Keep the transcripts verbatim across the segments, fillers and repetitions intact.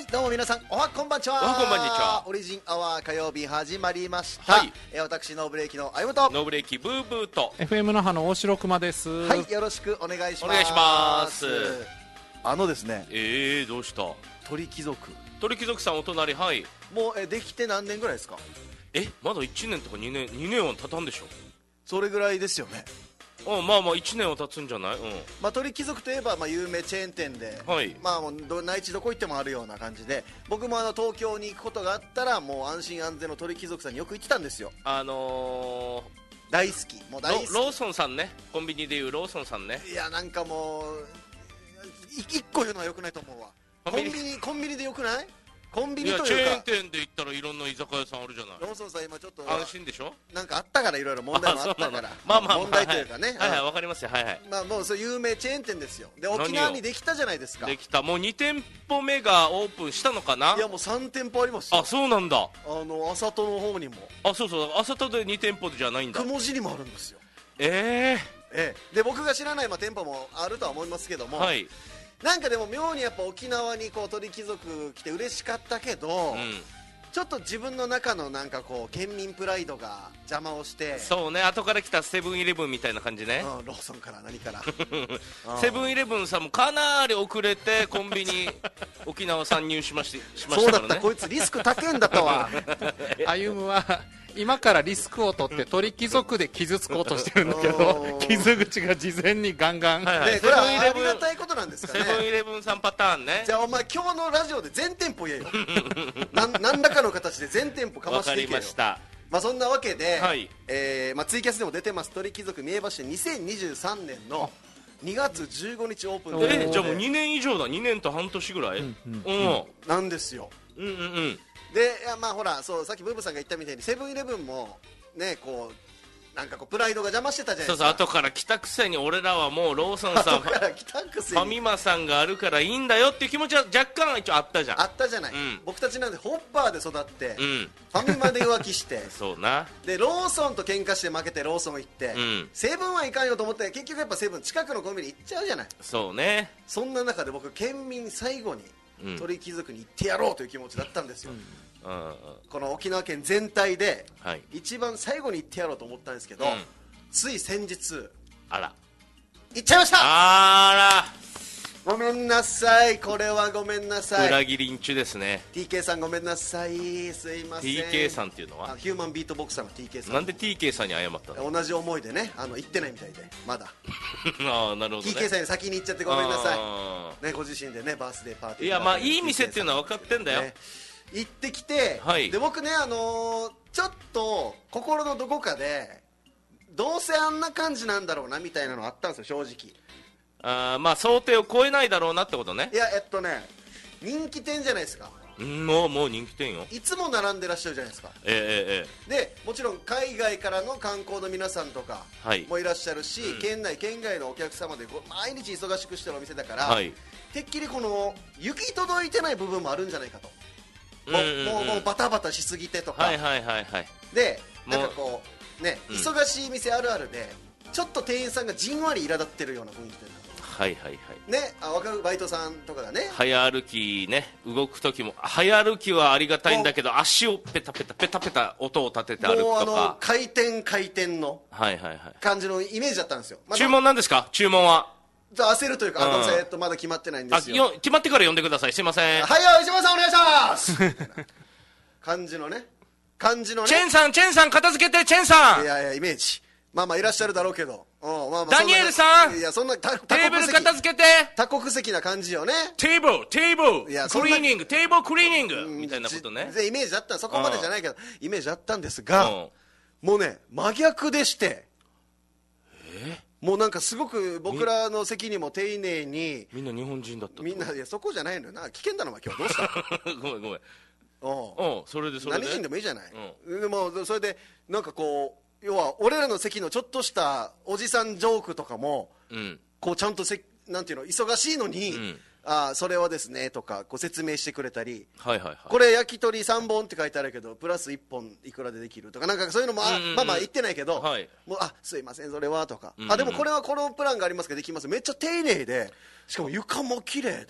どうも皆さんおはこんばんちは。 おはこんばんにちは。 オリジンアワー火曜日始まりました、 はい、 えー、私ノーブレーキのあゆむとノーブレーキブーブーとエフエム 那覇の大城熊です。 はい、よろしくお願いします。 お願いします。 あのですね、 えー、どうした？ 鳥貴族鳥貴族さんお隣。はい。 もうえできて何年ぐらいですか？ え、まだいちねんとかにねんにねんは経たんでしょ？ それぐらいですよね。 うん、まあまあいちねんは経つんじゃない？うん、 まあ、鳥貴族といえば、まあ、有名チェーン店で、 はい、 まあ、もうど内地どこ行ってもあるような感じで、僕もあの東京に行くことがあったらもう安心安全の鳥貴族さんによく行ってたんですよ。 あのー、 大好き、もう大好き。 ロ、ローソンさんね、コンビニでいうローソンさんね。 いや、なんかもうい一個言うのはよくないと思うわ。コンビニコンビニでよくない？コンビニというか、 いやチェーン店で行ったらいろんな居酒屋さんあるじゃない。 ローソンさん今ちょっと安心でしょ。 なんかあったから、いろいろ問題もあったから、 まあまあ問題というかね、 はいはい、わかりますよ。はいはい。 まあもうそう有名チェーン店ですよ。で沖縄にできたじゃないですか。 できた。もうに店舗目がオープンしたのかな。 いやもうさん店舗ありますよ。 あ、そうなんだ。 あの朝戸の方にも。 あ、そうそう、朝戸でに店舗じゃないんだ。 雲尻もあるんですよ。 えー、 ええ、で僕が知らない、まあ、店舗もあるとは思いますけども、 はい、 なんかでも妙にやっぱ沖縄にこう鳥貴族来て嬉しかったけど、 うん、 ちょっと自分の中のなんかこう県民プライドが邪魔をして。 そうね、後から来たセブンイレブンみたいな感じね、 うん、ローソンから何からセブンイレブンさんもかなり遅れてコンビニ沖縄参入しまし、しまそうだった、 したからね。 こいつリスク高いんだったわ歩夢は今からリスクを取って鳥貴族で傷つこうとしてるんだけど、傷口が事前にガンガン、 はいはい、 でこれはありがたいことなんですかね。 セブンイレブンさんパターンね。 じゃあお前今日のラジオで全店舗言えよなん何らかの形で全店舗かましていけよ。 わかりました。 まあそんなわけで、 はい、 えーまあ、ツイキャスでも出てます鳥貴族三重橋でにせんにじゅうさんねんのにがつじゅうごにちオープンということで。 えー、じゃあもうにねん以上だ。にねんと半年ぐらい、うんうんうん、 なんですよ。 うんうんうん。 で、いやまあほら、そうさっきブーブさんが言ったみたいにセブンイレブンもね、こうなんかこうプライドが邪魔してたじゃないですか。 そうそう、後から来たくせに俺らはもうローソンさんファミマさんがあるからいいんだよっていう気持ちは若干一応あったじゃん。 あったじゃない、うん、僕たちなんでホッパーで育って、うん、ファミマで浮気してそうな。 でローソンと喧嘩して負けてローソン行って、うん、セブンはいかんよと思って結局やっぱセブン近くのコンビニ行っちゃうじゃない。 そうね。 そんな中で僕県民最後に鳥貴族に行ってやろうという気持ちだったんですよ、うんうん、この沖縄県全体で一番最後に行ってやろうと思ったんですけど、うん、つい先日あら行っちゃいました。 あらごめんなさい、これはごめんなさい。 裏切りんちゅですね。 ティーケー さんごめんなさい、すいません。 ティーケー さんっていうのはヒューマンビートボクサーの ティーケー さん。 なんで ティーケー さんに謝ったの？ 同じ思いでね、あの行ってないみたいでまだああ、なるほどね。 ティーケー さんより先に行っちゃってごめんなさい、ね、ご自身でねバースデーパーティー。 いやまあいい店っていうのは分かってんだよ、 ね、行ってきて、はい、で僕ね、あのー、ちょっと心のどこかでどうせあんな感じなんだろうなみたいなのあったんですよ、正直。 あ、まあ想定を超えないだろうなってことね。 いや、えっとね、人気店じゃないですか。 もうもう人気店よ。 いつも並んでらっしゃるじゃないですか。 えー、えー、 でもちろん海外からの観光の皆さんとかもいらっしゃるし、はい、県内県外のお客様で毎日忙しくしてるお店だから、はい、てっきりこの行き届いてない部分もあるんじゃないかと。もう、うんうんうん、もうもうバタバタしすぎてとか、 はいはいはいはい、 でなんかこうね、うん、忙しい店あるあるでちょっと店員さんがじんわり苛立ってるような雰囲気で、 はいはいはいね、あ、分かる、バイトさんとかがね、 早歩きね、動く時も早歩きはありがたいんだけど足をペタペタペタペタ音を立てて歩くとか、 もうあの回転回転の感じのイメージだったんですよ、 まあ、注文なんですか？注文はじゃあ焦るというか、うん、あ、ごめんなさい、えっと、まだ決まってないんですよ。 あ、よ決まってから呼んでください、すいません。 はいよ、石本さんお願いしますみたいな感じのね、感じのね、 チェンさんチェンさん片付けて、チェンさん。 いやいや、イメージまあまあいらっしゃるだろうけど、うん、まあまあ、 ダニエルさん、 いや、そんな多テーブル片付けて、 多国籍な感じよね。 テーブルテーブル、いや、クリーニング、テーブルクリーニング、うん、みたいなことね。 イメージあった、そこまでじゃないけど、うん、イメージあったんですが、うん、もうね、真逆でして、えー、もうなんかすごく僕らの席にも丁寧に、 みんな日本人だった。 みんな、いや、そこじゃないのよな、危険だな、今日どうしたごめんごめん、 おう、それでそれで何人でもいいじゃない、うん、でもそれでなんかこう、要は俺らの席のちょっとしたおじさんジョークとかも、うん、こうちゃんとせ、なんていうの、忙しいのに、うん、あ、それはですねとかご説明してくれたり、はいはいはい、これ焼き鳥さんぼんって書いてあるけどプラスいっぽんいくらでできるとか、なんかそういうのも、あ、うんうんうん、まあまあ言ってないけど、はい、もう、あ、すいませんそれはとか、うんうん、あ、でもこれはこのプランがありますからできます、めっちゃ丁寧で、しかも床も綺麗で、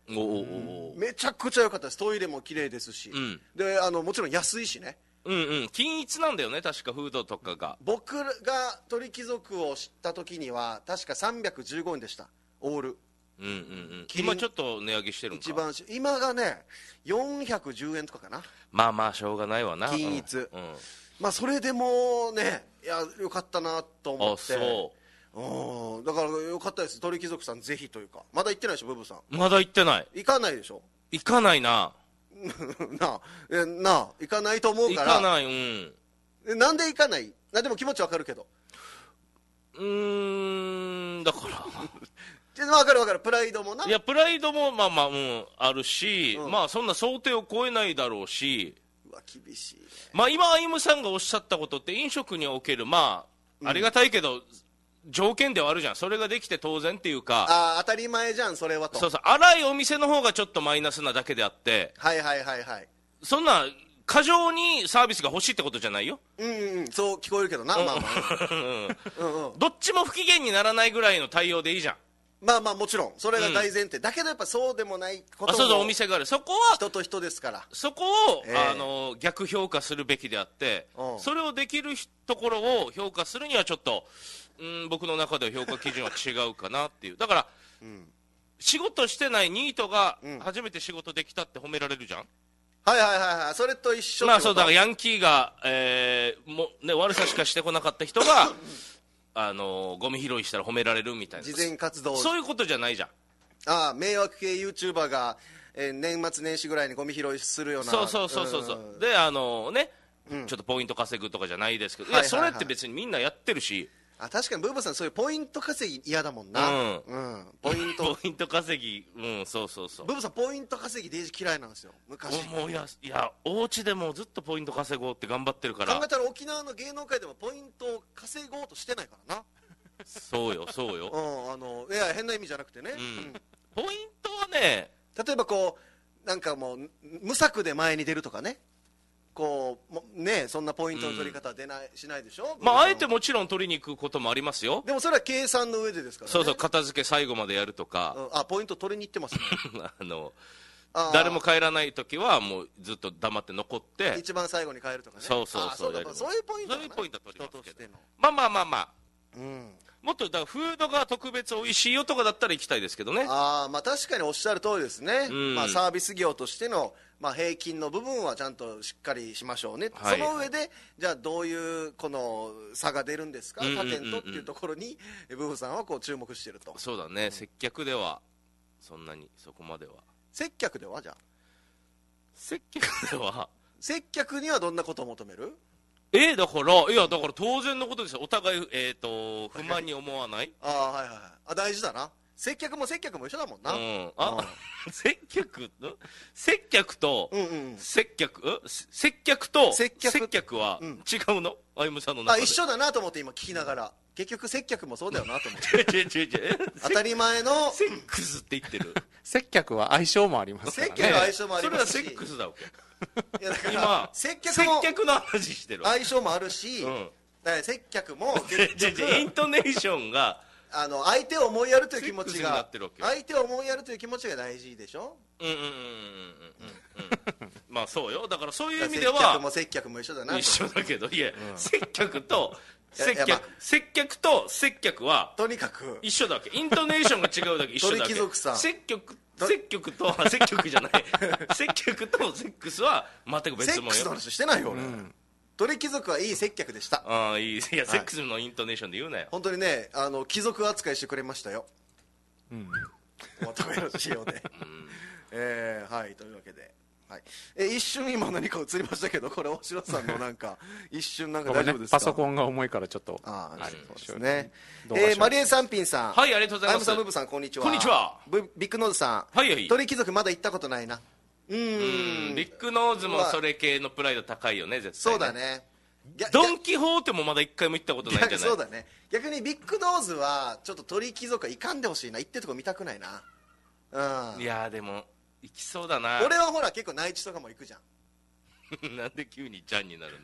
おお、 めちゃくちゃ良かったです。トイレも綺麗ですし、うん、であのもちろん安いしね。 うんうん、均一なんだよね、確かフードとかが。 僕が鳥貴族を知った時には確かさんびゃくじゅうごえんでした、オール。 うんうんうん、今ちょっと値上げしてるんか。 一番今がねよんひゃくじゅうえんとかかな。 まあまあしょうがないわな、 均一、うんうん、まあそれでもね、いやよかったなと思って。あ、そう、うん、だからよかったです。鳥貴族さんぜひというか。まだ行ってないでしょ、ブブさん。 まだ行ってない。 行かないでしょ。 行かないななあえなあ行かないと思うから。 行かない。 うん、なんで行かない。なでも気持ちわかるけど。 うーんだから分かる分かる、プライドもな。 いやプライドもまあまあ、うん、あるし、うん、まあそんな想定を超えないだろうし。 うわ厳しい、ね、 まあ今歩夢さんがおっしゃったことって飲食におけるまあ、うん、ありがたいけど条件ではあるじゃん。それができて当然っていうか、 ああ当たり前じゃんそれはと。 そうそう、荒いお店の方がちょっとマイナスなだけであって、 はいはいはいはい、 そんな過剰にサービスが欲しいってことじゃないよ。 うんうん、そう聞こえるけどな、うん、まあまあうんうん、どっちも不機嫌にならないぐらいの対応でいいじゃん。 まあまあもちろんそれが大前提、うん、だけどやっぱそうでもないことも。 そうそう、お店がある。そこは人と人ですから、 そこを、えー、あの逆評価するべきであって、それをできるところを評価するにはちょっと、うん、僕の中では評価基準は違うかなっていう。だから、うん、仕事してないニートが初めて仕事できたって褒められるじゃん、うん、 はいはいはいはい、それと一緒。 まあそうだからヤンキーが、えーもね、悪さしかしてこなかった人があのゴミ拾いしたら褒められるみたいな、 慈善活動、 そういうことじゃないじゃん。 ああ迷惑系 YouTuber が、えー、年末年始ぐらいにゴミ拾いするような。 そうそうそうそうそう、であのね、うん、ちょっとポイント稼ぐとかじゃないですけど、はいはいはい、いやそれって別にみんなやってるし。 あ確かにブーブーさんそういうポイント稼ぎ嫌だもんな、うんうん、ポイントポイント稼ぎ、うんそうそうそう、 ブーブーさんポイント稼ぎデージ嫌いなんですよ昔。 もういやいやお家でもずっとポイント稼ごうって頑張ってるから。 考えたら沖縄の芸能界でもポイントを稼ごうとしてないからな。 そうよそうよ、 うん、あのいや変な意味じゃなくてね、うんうん、ポイントはね、 例えばこうなんかもう無策で前に出るとかね、こうね、そんなポイントの取り方は出ない、うん、しないでしょ。 まああえてもちろん取りに行くこともありますよ。 でもそれは計算の上でですからね。 そうそう、片付け最後までやるとか、 うん、あポイント取りに行ってますねあの誰も帰らない時はもうずっと黙って残って一番最後に帰るとかね。 そうそうそう、 そうそういうポイント、 そういうポイント取りますけど、まあまあまあまあ、 うん、 もっとだからフードが特別美味しいよとかだったら行きたいですけどね。 あまあ確かにおっしゃる通りですね、うん、まあ、サービス業としての、まあ、平均の部分はちゃんとしっかりしましょうね、はい、その上でじゃあどういうこの差が出るんですか、他店とっていうところにブーフさんはこう注目していると。 そうだね、うん、接客ではそんなにそこまでは。 接客ではじゃあ接客では接客にはどんなことを求める。 えー、だからいやだから当然のことですよ。お互い、えー、と不満に思わないああはいはい、あ大事だな。接客も接客も一緒だもんな、うん、 あ、うん、接客接客と、うんうん、接客接客と接客、接客は違うの、歩夢さんの中で。 あ一緒だなと思って今聞きながら、結局接客もそうだよなと思って当たり前のセックスって言ってる接客は相性もありますからね。 接客は相性もありますし、 それはセックスだわけいやだから今接客も接客の話してる。 相性もあるし、うん、だから接客も結局イントネーションがあの相手を思いやるという気持ちが相手を思いやるという気持ちが大事でしょ。 うんうんうんうんうんうんまあそうよ。だからそういう意味では接客も接客も一緒だな。 一緒だけどいや、うん、接客と接客、まあ、接客と接客はとにかく一緒だけ。イントネーションが違うだけ一緒だけ。 鳥貴族さん接客接客と接客じゃない接客とセックスは全く別物よ。 セックスの話してないよ俺、うん、鳥貴族はいい接客でした。 ああいい。いやセックスのイントネーションで言うなよ。 本当にねあの貴族扱いしてくれましたよ、うん、おまとめの仕様で、うん、えー、はいというわけで、はい、え一瞬今何か映りましたけどこれ大城さんのなんか一瞬なんか大丈夫ですか、 ね、パソコンが重いからちょっとああ、はい、そうですね。えー、マリエ三品さん、 はいありがとうございます。 アイムさんブブさんこんにちは。 こんにちは。 ビッグノーズさん、 はいはい、 鳥貴族まだ行ったことないな。うーんビッグノーズもそれ系のプライド高いよね絶対ね。 そうだね。 ドン・キホーテもまだ一回も行ったことないんじゃない。 そうだね。逆にビッグノーズはちょっと鳥貴族は行かんでほしいな。行ってるとこ見たくないな。うん。 いやでも行きそうだな。 俺はほら結構内地とかも行くじゃんなんで急にジャンになるんだよ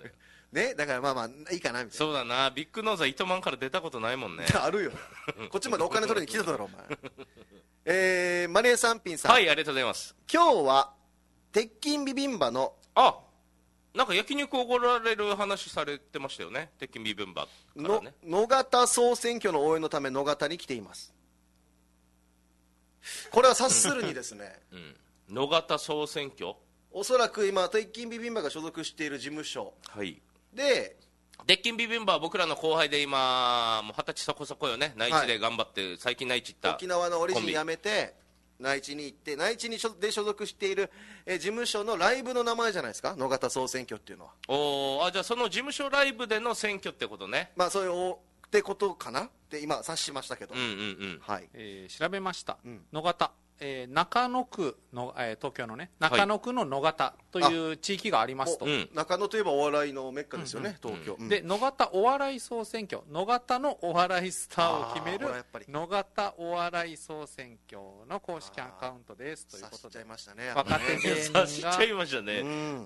ね、だからまあまあいいかなみたいな。 そうだな、ビッグノーズは糸満から出たことないもんね。 あるよこっちまでお金取りに来てただろお前えー、マリエさんぴんさん、 はいありがとうございます。 今日は鉄筋ビビンバのあ、なんか焼肉おごられる話されてましたよね、鉄筋ビビンバからね。 野方総選挙の応援のため野方に来ています。これは察するにですね、 うん、野方総選挙、 おそらく今鉄筋ビビンバが所属している事務所、 はい、 で鉄筋ビビンバは僕らの後輩で今もう二十歳そこそこよね、内地で頑張って、はい、最近内地行った、 沖縄のオリジン辞めて内地に行って、内地にで所属しているえ事務所のライブの名前じゃないですか、野方総選挙っていうのは。 おあ、じゃあその事務所ライブでの選挙ってことね。 まあそういうってことかなって今察しましたけど、 うんうんうん、 はい、えー、調べました、 うん、 野方、えー、中野区の、えー、東京のね中野区の野方という地域がありますと、 はい、中野といえばお笑いのメッカですよね、うんうん、東京、うん、 で野方お笑い総選挙、野方のお笑いスターを決める野方お笑い総選挙の公式アカウントですということで、若手芸人が察しちゃいましたね、うん、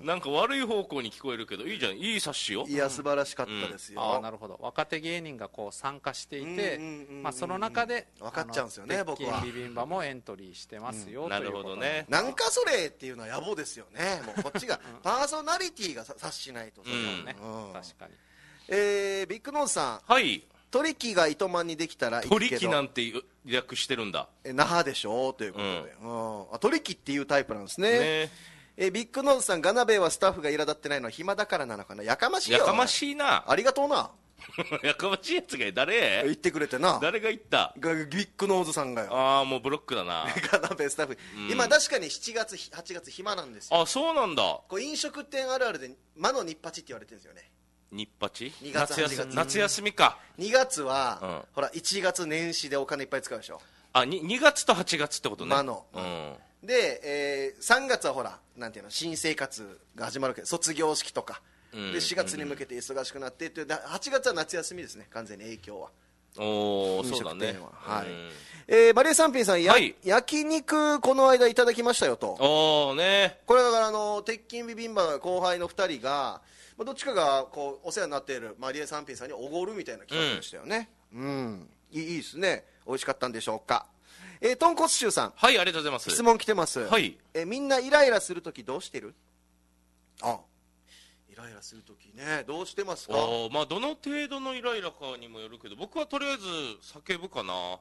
なんか悪い方向に聞こえるけどいいじゃん、いい察しよ。 いや素晴らしかったですよ、うん、 あ、なるほど、若手芸人がこう参加していて、まあ、その中で分かっちゃうんですよね、僕は。 鉄筋ビビンバもエントリーしてますよ、うん、 なるほどね。 なんかそれっていうのは野暮ですよね、もうこっちがパーソナリティが察しないと、 それはね、うん、確かに。 えー、ビッグノーズさん、 はい、 取引が糸満にできたらいいけど、 取引なんて略してるんだ、 え那覇でしょということで、うんうん、あ取引っていうタイプなんですね。ねえビッグノーズさん、ガナベイはスタッフが苛立ってないのは暇だからなのかな、やかましいよ、 やかましいな、 ありがとうなやかましいやつが誰言ってくれてな、 誰が言った？ ビッグノーズさんがよ。 ああ、もうブロックだなガナベイスタッフ、うん、今確かにしちがつはちがつ暇なんですよ。 あ、そうなんだ。 こう飲食店あるあるで魔の日八って言われてるんですよね。 日八？ にがつ夏休み、夏休みか。 にがつは、 うん、 ほらいちがつ年始でお金いっぱい使うでしょ。 あ、ににがつとはちがつってことね。 魔の、うん、で、えー、さんがつはほらなんていうの、新生活が始まるけど卒業式とかでしがつに向けて忙しくなってっていう、はちがつは夏休みですね、完全に影響は。 おお、そうだね。 はい、えー、マリエさんぴんさん、や、はい、焼肉この間いただきましたよと。 おおね。 これだからあの鉄筋ビビンバの後輩のふたりが、まあ、どっちかがこうお世話になっているマリエさんぴんさんにおごるみたいな企画でしたよね。うん、うん、いいいいですね。美味しかったんでしょうか。えー、豚骨臭さん、 はい、ありがとうございます。 質問来てます。 はい、 えー、みんなイライラするときどうしてる？あ、イライラするときね、どうしてますか？ あ、まあ、どの程度のイライラかにもよるけど、僕はとりあえず叫ぶかな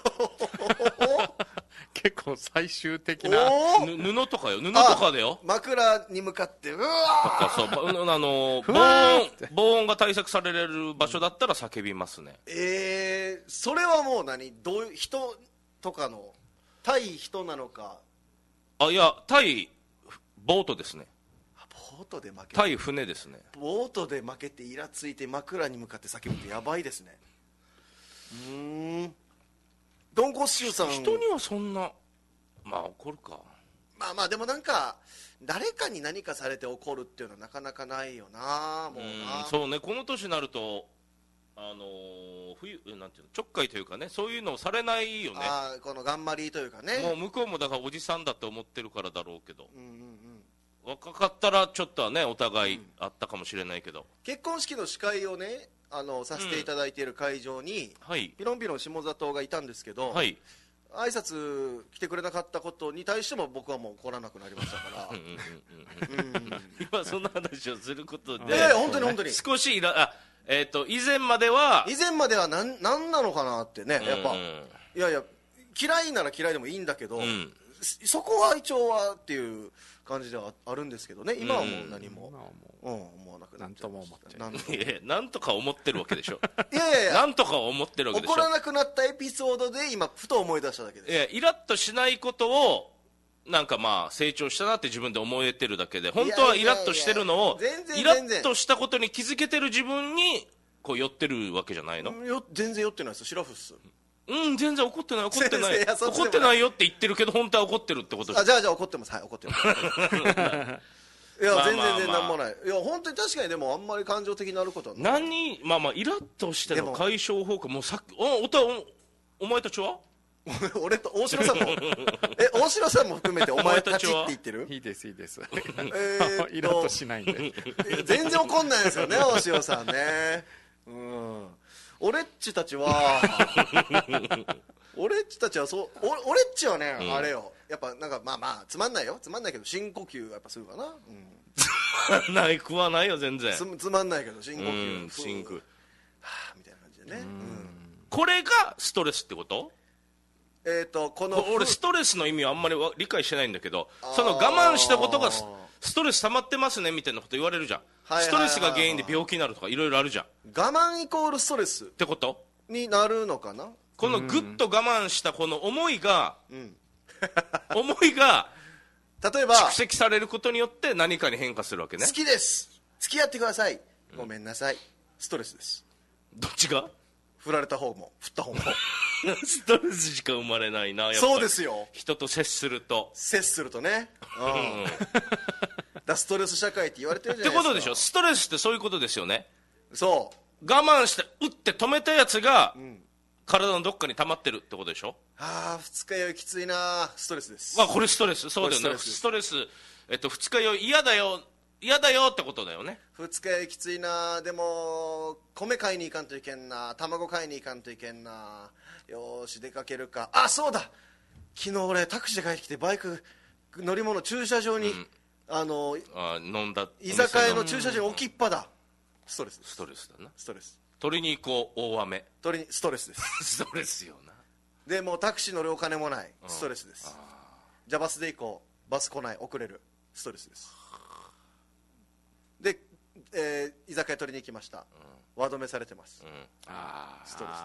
結構最終的な布とかよ、布とかだよ、 枕に向かってうわーとか、そうあの防音防音が対策される場所だったら叫びますね。 えー、それはもう何、どういう人とかの対人なのか。 あ、いや、対ボートですね。 ボートで負け対船ですね。 ボートで負けてイラついて枕に向かって叫ぶってやばいですね。うーん、ドンコッシュさん、 人にはそんな、まあ怒るか。 まあまあでもなんか誰かに何かされて怒るっていうのはなかなかないよな、もうな。 うん、そうね、この年になるとあのー、冬なんていうの、ちょっかいというかね、そういうのをされないよね。 あ、この頑張りというかね、 もう向こうもだからおじさんだと思ってるからだろうけど、 うんうんうん、 若かったらちょっとはねお互いあったかもしれないけど、うん、 結婚式の司会をね、あのさせていただいている会場に、うん、はい、ピロンピロン下里がいたんですけど、はい、挨拶来てくれなかったことに対しても僕はもう来らなくなりましたから今そんな話をすることで、 いやいや本当に本当に少しいらあ、えー、と以前までは以前までは何なんなのかなってね、やっぱ、うん、いやいや嫌いなら嫌いでもいいんだけど、うん、そこは一応はっていう感じではあるんですけどね、今はもう何も、うん、思わなくなっちゃいました。 なんとも思っていやなんとか思ってるわけでしょいやいやいや、 なんとか思ってるわけでしょ。 怒らなくなったエピソードで今ふと思い出しただけです。 いやイラッとしないことをなんかまあ成長したなって自分で思えてるだけで、本当はイラッとしてるのをイラッとしたことに気づけてる自分にこう寄ってるわけじゃないの。 よ全然寄ってないです、シラフっす。 うん、全然怒ってない怒ってない怒ってないよって言ってるけど本当は怒ってるってことです。 あ、じゃあじゃあ怒ってます、はい、怒ってますいや、まあまあまあ、全然全然なんもない。いや本当に確かにでもあんまり感情的になることはない。 何まあまあイラッとしての解消法かもうさっき お, お, た お, お前たちは俺と大城さんもえ大城さんも含めてお前たちって言ってる？ いいですいいですえーイラッとしないんで全然怒んないですよね大城さんね。うん俺っちたちは俺っちたちはそうお俺っちはね、うん、あれよやっぱなんかまあまあつまんないよつまんないけど深呼吸やっぱするかな、うん、 つまんない食わないよ全然つ, つまんないけど深呼吸、 うん、深呼吸はあみたいな感じでね、うん、 これがストレスってこと？ えーとこの俺ストレスの意味はあんまり理解してないんだけどその我慢したことがストレス溜まってますねみたいなこと言われるじゃん、はいはいはいはい、ストレスが原因で病気になるとかいろいろあるじゃん。 我慢イコールストレスってことになるのかな。 このぐっと我慢したこの思いが、うん、思いが例えば蓄積されることによって何かに変化するわけね。 好きです付き合ってください、ごめんなさい、ストレスです。 どっちが？ 振られた方も振った方もストレスしか生まれないなやっぱり。 そうですよ人と接すると接するとね、うんだストレス社会って言われてるじゃないですか。 ってことでしょ。ストレスってそういうことですよね。 そう我慢して打って止めたやつが、うん、体のどっかに溜まってるってことでしょ。 ああ二日酔いきついなストレスです。 まあこれストレスそうだよね。ストレス、えっと、二日酔い嫌だよ嫌だよってことだよね。 二日酔いきついなでも米買いに行かんといけんな卵買いに行かんといけんなよーし出かけるか。あそうだ昨日俺タクシーで帰ってきてバイク乗り物駐車場に、うん、あのあ飲んだ居酒屋の駐車場に置きっぱだ。ストレスです。 ストレスだな。 ストレス取りに行こう大雨取りにストレスですストレスよな。 でもうタクシー乗るお金もないストレスです。じゃあバスで行こうバス来ない遅れるストレスです。で、えー、居酒屋取りに行きました、うん、ワードめされてます、うん、あストレスです。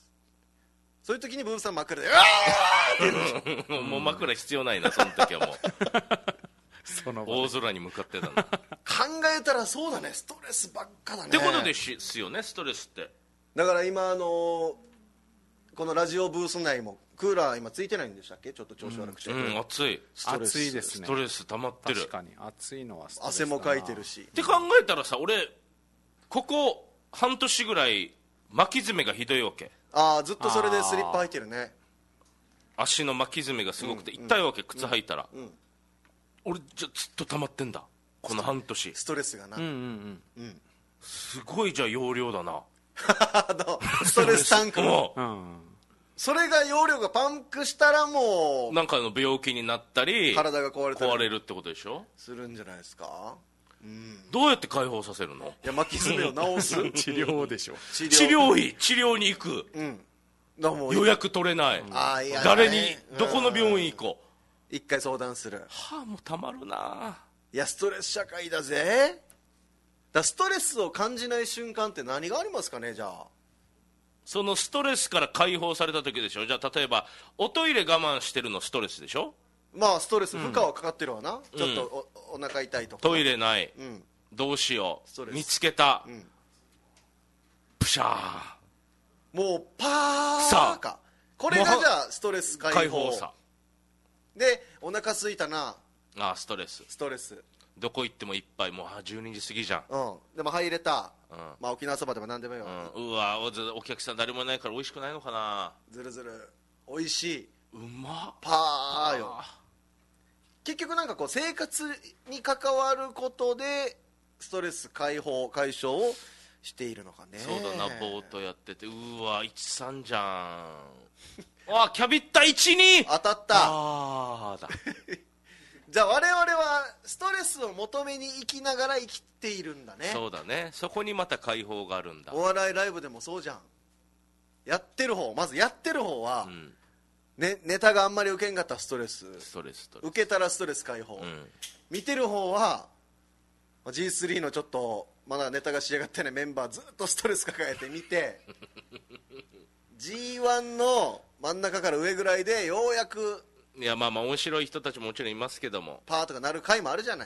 そういう時にブーさん枕でうわーってもう枕必要ないなその時はもうその大空に向かってたな考えたらそうだねストレスばっかだねってことですよねストレスって。 だから今あのー、このラジオブース内もクーラー今ついてないんでしたっけ。ちょっと調子悪くて、 うんうん、暑い暑いですね。 ストレス溜まってる。 確かに暑いのはストレス汗もかいてるしって考えたらさ俺ここ半年ぐらい巻き爪がひどいわけ。 ああずっとそれでスリッパ履いてるね。 足の巻き爪がすごくて痛いわけ、うん、靴履いたら、うんうん、俺じゃずっと溜まってんだこの半年ストレスがな、うんうんうんうん、すごいじゃあ容量だなストレスタンクも、 うん、 それが容量がパンクしたらもうなんかの病気になったり体が壊れたり壊れるってことでしょ。 するんじゃないですか、うん、 どうやって解放させるの。 いや巻き爪を治す治療でしょ。 治療治療費治療に行く、うん、予約取れない、うん、あいや誰にどこの病院行こう、一回相談する。 はあもうたまるな。 いやストレス社会だぜ。だストレスを感じない瞬間って何がありますかね。じゃあそのストレスから解放された時でしょ。じゃあ例えばおトイレ我慢してるのストレスでしょ。 まあストレス負荷はかかってるわな、うん、ちょっと お,、うん、お腹痛いとかトイレない、うん、どうしよう見つけた、うん、プシャーもうパーか。これがじゃあストレス解放、解放さでお腹空いたなあストレスストレスどこ行ってもいっぱいもうじゅうにじ過ぎじゃん、 うん、でも入れた、うんまあ、沖縄そばでも何でもいいよ、 うん、うわ お, お客さん誰もいないから美味しくないのかな。 ずるずる美味しい。 うまパーよ。結局なんかこう生活に関わることでストレス解放解消をしているのかね。 そうだなボートやっててうわいちさんじゃんあキャビッタいちに当たった。 あだじゃあ我々はストレスを求めに生きながら生きているんだね。 そうだねそこにまた解放があるんだ。 お笑いライブでもそうじゃん。やってる方まずやってる方は、うんね、ネタがあんまり受けんかったらストレスストレス受けたらストレス解放、うん、見てる方は ジースリー のちょっとまだネタが仕上がってないメンバーずっとストレス抱えて見てジーワン の真ん中から上ぐらいでようやくいやまあまあ面白い人たちももちろんいますけどもパーとかなる回もあるじゃない、うん、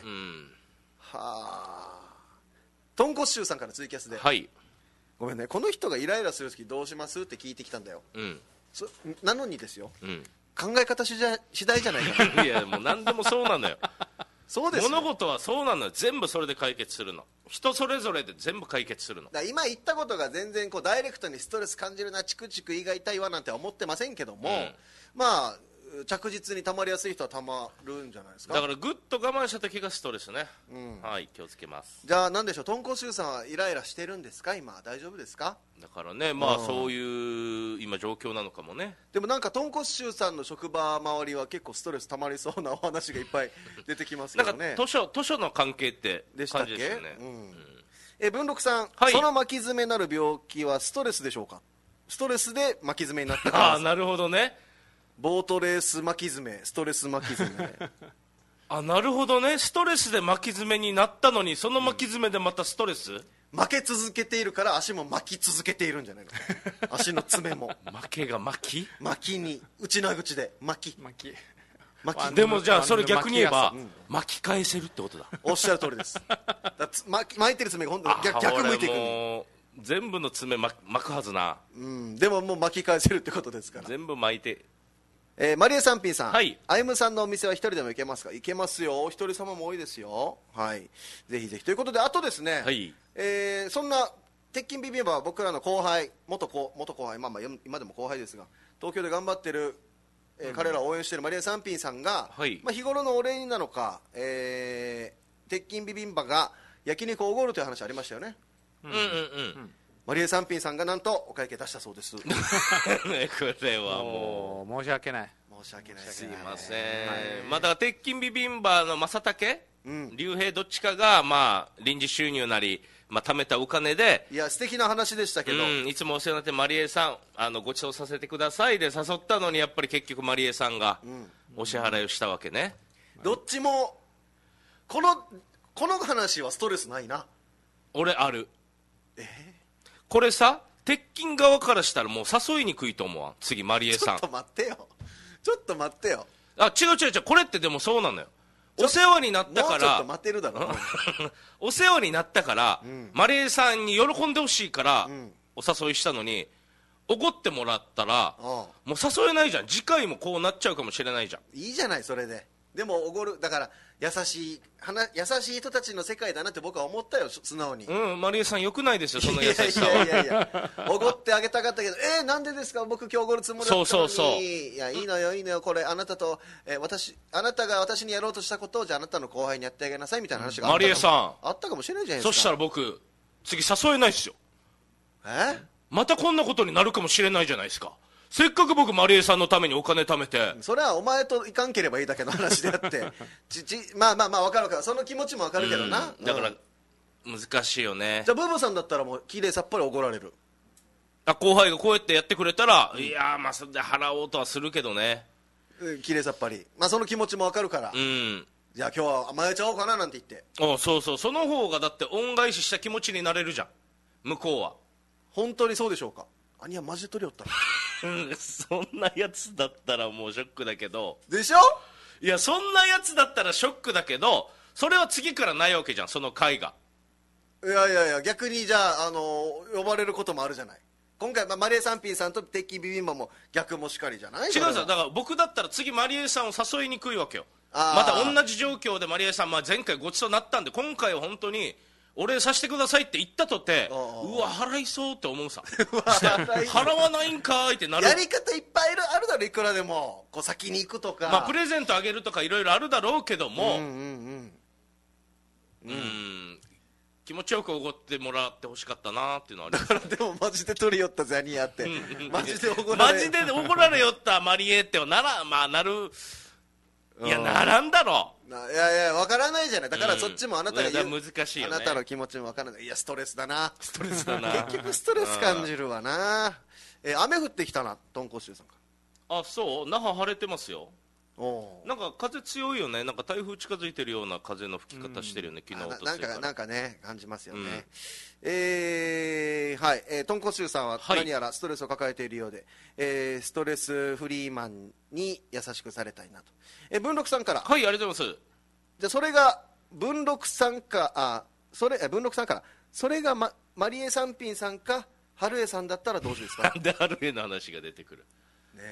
はあ豚骨臭さんからツイキャスで、 はい、 ごめんねこの人がイライラするときどうしますって聞いてきたんだよ、うんなのにですよ、うん、考え方次第じゃないかないやもう何でもそうなのよそうですよ。 物事はそうなのよ。全部それで解決するの。人それぞれで全部解決するの。 だ今言ったことが全然こうダイレクトにストレス感じるな、チクチク胃が痛いわなんて思ってませんけども、うん、まあ着実に溜まりやすい人は溜まるんじゃないですか。 だからぐっと我慢した時がストレスね、うん、はい、気をつけます。 じゃあ何でしょう、豚骨臭さんはイライラしてるんですか、今大丈夫ですか。 だからね、まあそういう今状況なのかもね。 でもなんか豚骨臭さんの職場周りは結構ストレス溜まりそうなお話がいっぱい出てきますけどね。 なんか図書図書の関係って感じですよね。 うんうん、え文禄さん、はい、その巻き爪なる病気はストレスでしょうか。ストレスで巻き爪になったからああ、なるほどね。 ボートレース巻き爪、ストレス巻き爪あ、なるほどね。ストレスで巻き爪になったのに、その巻き爪でまたストレス、うん、 負け続けているから足も巻き続けているんじゃないの足の爪も負けが巻き巻きに内縄口で巻き巻き巻き。 でもじゃあそれ逆に言えば、うん、巻き返せるってことだ。 おっしゃる通りです。だ巻, 巻いてる爪が本当に 逆, 逆向いていくん全部の爪巻くはずな、 うん、でももう巻き返せるってことですから。 全部巻いて。 えー、マリエさんピンさん、 はい、 アイムさんのお店は一人でも行けますか。行けますよ、お一人様も多いですよ。はい、ぜひぜひということで、あとですね、 はい、 えー、そんな鉄筋ビビンバは僕らの後輩、元後元後輩、まあ、まあ今でも後輩ですが、東京で頑張ってる、えーうん、彼らを応援しているマリエさんピンさんが、はい、まあ、日頃のお礼なのか、えー、鉄筋ビビンバが焼肉をおごるという話ありましたよね。 うんうんうん、 マリエさんピンさんがなんとお会計出したそうですこれはもう申し訳ない申し訳ないすいません、はい、まあ、だから鉄筋ビビンバの正竹、うん、竜兵どっちかが、まあ、臨時収入なり、まあ、貯めたお金で、 いや素敵な話でしたけど、うん、 いつもお世話になってマリエさんあのご馳走させてくださいで誘ったのに、やっぱり結局マリエさんがお支払いをしたわけね、 うん、どっちもこのこの話はストレスないな。 俺ある。 えーこれさ、鉄筋側からしたらもう誘いにくいと思うわ。次マリエさん。 ちょっと待ってよちょっと待ってよ。 あ、違う違う違う、これってでもそうなのよ。お世話になったから、もうちょっと待てるだろお世話になったから、うん、マリエさんに喜んでほしいから、うん、お誘いしたのにおごってもらったら、もう誘えないじゃん。次回もこうなっちゃうかもしれないじゃん。 いいじゃないそれで。でもおごる、だから優しい優しい人たちの世界だなって僕は思ったよ、素直に。 うん、マリエさんよくないですよその優しさは。 いやいやいやおごってあげたかったけどえー、なんでですか、僕今日おごるつもりだったのに。 そうそうそう、 いやいいのよいいのよ、これあなたと、えー、私あなたが私にやろうとしたことをじゃああなたの後輩にやってあげなさいみたいな話があったかも、 マリエさんあったかもしれないじゃないですか。 そしたら僕次誘えないですよ。 えまたこんなことになるかもしれないじゃないですか。せっかく僕マリエさんのためにお金貯めて。 それはお前といかんければいいだけの話であってちちまあまあまあ分かるからその気持ちも分かるけどな、 うん、だから難しいよね。 じゃあブーブーさんだったらもうきれいさっぱりおごられる。 あ、後輩がこうやってやってくれたら、うん、いやまあそれで払おうとはするけどね、 きれいさっぱり、まあ、その気持ちも分かるから、 うん、 じゃあ今日は甘えちゃおうかななんて言って。 あ、そうそう、その方がだって恩返しした気持ちになれるじゃん向こうは。 本当にそうでしょうか。兄はマジで取り寄ったそんなやつだったらもうショックだけど。 でしょ。 いやそんなやつだったらショックだけど、それは次からないわけじゃん、その会が。 いやいやいや、逆にじゃあ、あの呼ばれることもあるじゃない。今回、まあ、マリエさんピンさんと鉄筋ビビンバも逆もしかりじゃない。 違うさ、だから僕だったら次マリエさんを誘いにくいわけよ。また同じ状況でマリエさん、まあ、前回ごちそうになったんで今回は本当にお礼させてくださいって言ったとて、うわ払いそうって思うさ払わないんかーいってなる。 やり方いっぱいあるだろ、いくらでも。こう先に行くとか、 まあ、プレゼントあげるとかいろいろあるだろうけども、うんうんうん、うん、 気持ちよくおごってもらってほしかったなっていうのはある。 だからでもマジで取り寄ったザニアってマジでおごられマジでおごられよったマリエってはなら、まあなる、いやならんだろう。 いやいや分からないじゃない。だからそっちもあなたが言う、 うん、難しいよね、 あなたの気持ちも分からない。いやストレスだな、 ストレスだな結局ストレス感じるわな。えー、雨降ってきたな、豚骨臭さんか。 あ、そう、那覇晴れてますよ。 おなんか風強いよね。なんか台風近づいてるような風の吹き方してるよね、うん、昨日となんかなんかね感じますよね、うん、えー、はい、えー、豚骨臭さんは何やらストレスを抱えているようで、はい、えー、ストレスフリーマンに優しくされたいなと。えー、文禄さんから。 はい、ありがとうございます。 じゃあそれが文禄さんか、あ、それ、え文禄さんからそれが、ま、マリエさんピンさんか春江さんだったらどうですか。 なんで春江の話が出てくるね。え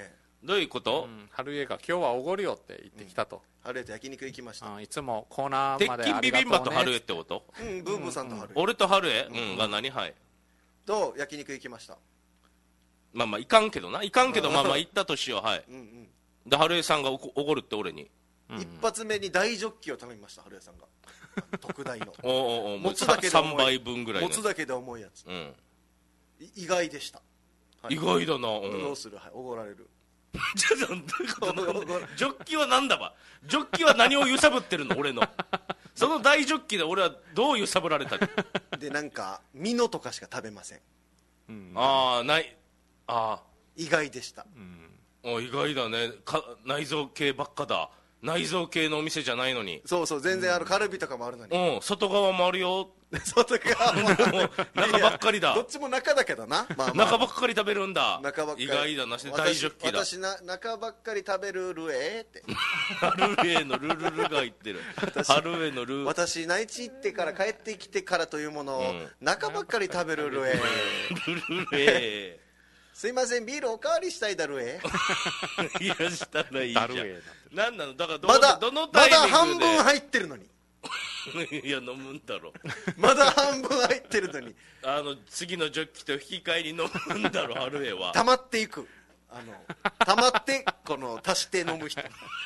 どういうこと、 うん、春江が今日はおごるよって言ってきたと、うん、 春江と焼肉行きました、 うん、いつもコーナーまでありがとうね。 鉄筋ビビンバと春江ってこと？ うんブーブーさんと春江、 うん、俺と春江、うん、が何はいと焼肉行きました。 まあまあいかんけどないかんけどまあまあ行ったとしようはいうん、うん、で春江さんがおごるって俺に、 うん、一発目に大ジョッキを頼みました春江さんが特大のおおお持つだけで重いさんばいぶんぐらいの持つだけで重いやつ、うん、意外でした、 はい、意外だな、 うん、どうする、はい、おごられるジョッキは何だばジョッキは何を揺さぶってるの俺のその大ジョッキで俺はどう揺さぶられたのでなんかミノとかしか食べません、 うん、ああないああ意外でした、 うん、あ意外だねか内臓系ばっかだ内臓系のお店じゃないのにそうそう全然あのカルビとかもあるのに、 うん、外側もあるよ外側も中ばっかりだどっちも中だけどな、まあまあ、 中ばっかり食べるんだ中ばっかり意外だなし大ジョッキだ私な中ばっかり食べるルエーってルエーのルルルが言ってるルエのル私内地行ってから帰ってきてからというものを、うん、中ばっかり食べるルエールルエーすいませんビールおかわりしたいだルエーいやしたらいいじゃん何なのだからどまだどのタイミングでまだ半分入ってるのにいや飲むんだろまだ半分入ってるのにあの次のジョッキと引き換えに飲むんだろハルエは溜まっていくあの溜まってこの足して飲む人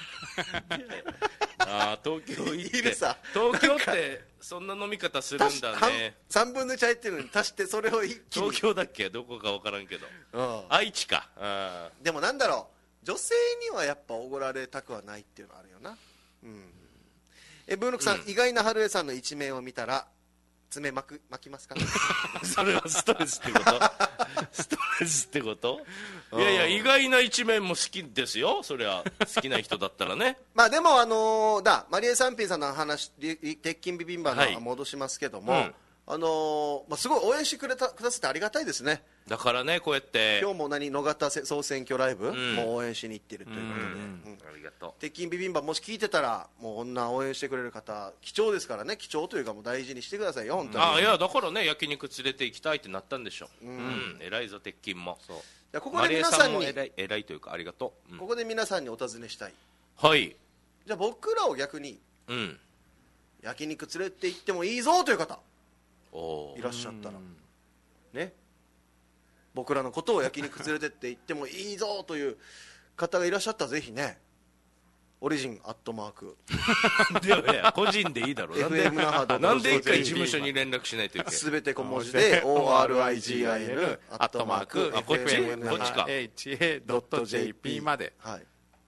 ああ東京行っているさ東京ってそんな飲み方するんだねさんぶんのいち入ってるのに足してそれを一気に東京だっけどこか分からんけど、うん、愛知かあでもなんだろう女性にはやっぱおごられたくはないっていうのはあるよなうんえブーノクさん、うん、意外な春江さんの一面を見たら爪巻く巻きますかそれはストレスってことストレスってこといやいや意外な一面も好きですよそりゃ好きな人だったらねまあでもあのー、だマリエ三品さんの話鉄筋ビビンバの戻しますけども、はいうんあのーまあ、すごい応援してくれたくださってありがたいですねだからねこうやって今日も何野方総選挙ライブ、うん、もう応援しに行ってるということで、うんうんうん、ありがとう鉄筋ビビンバもし聞いてたらもうこんな応援してくれる方貴重ですからね貴重というかもう大事にしてくださいよ本当にあいやだからね焼肉連れて行きたいってなったんでしょうん、うん、偉いぞ鉄筋もそうじゃここで皆さんに偉い、偉いというかありがとう、うん、ここで皆さんにお尋ねしたいはいじゃあ僕らを逆に、うん、焼肉連れて行ってもいいぞという方いらっしゃったらね僕らのことを焼肉連れてって行ってもいいぞという方がいらっしゃったらぜひねオリジンアットマークいやいや個人でいいだろうなんでなんで一回事務所に連絡しないといけないすべて小文字で オーアールアイジーアイエル アットマークこっちこっちかエイチエードットジェーピー まではい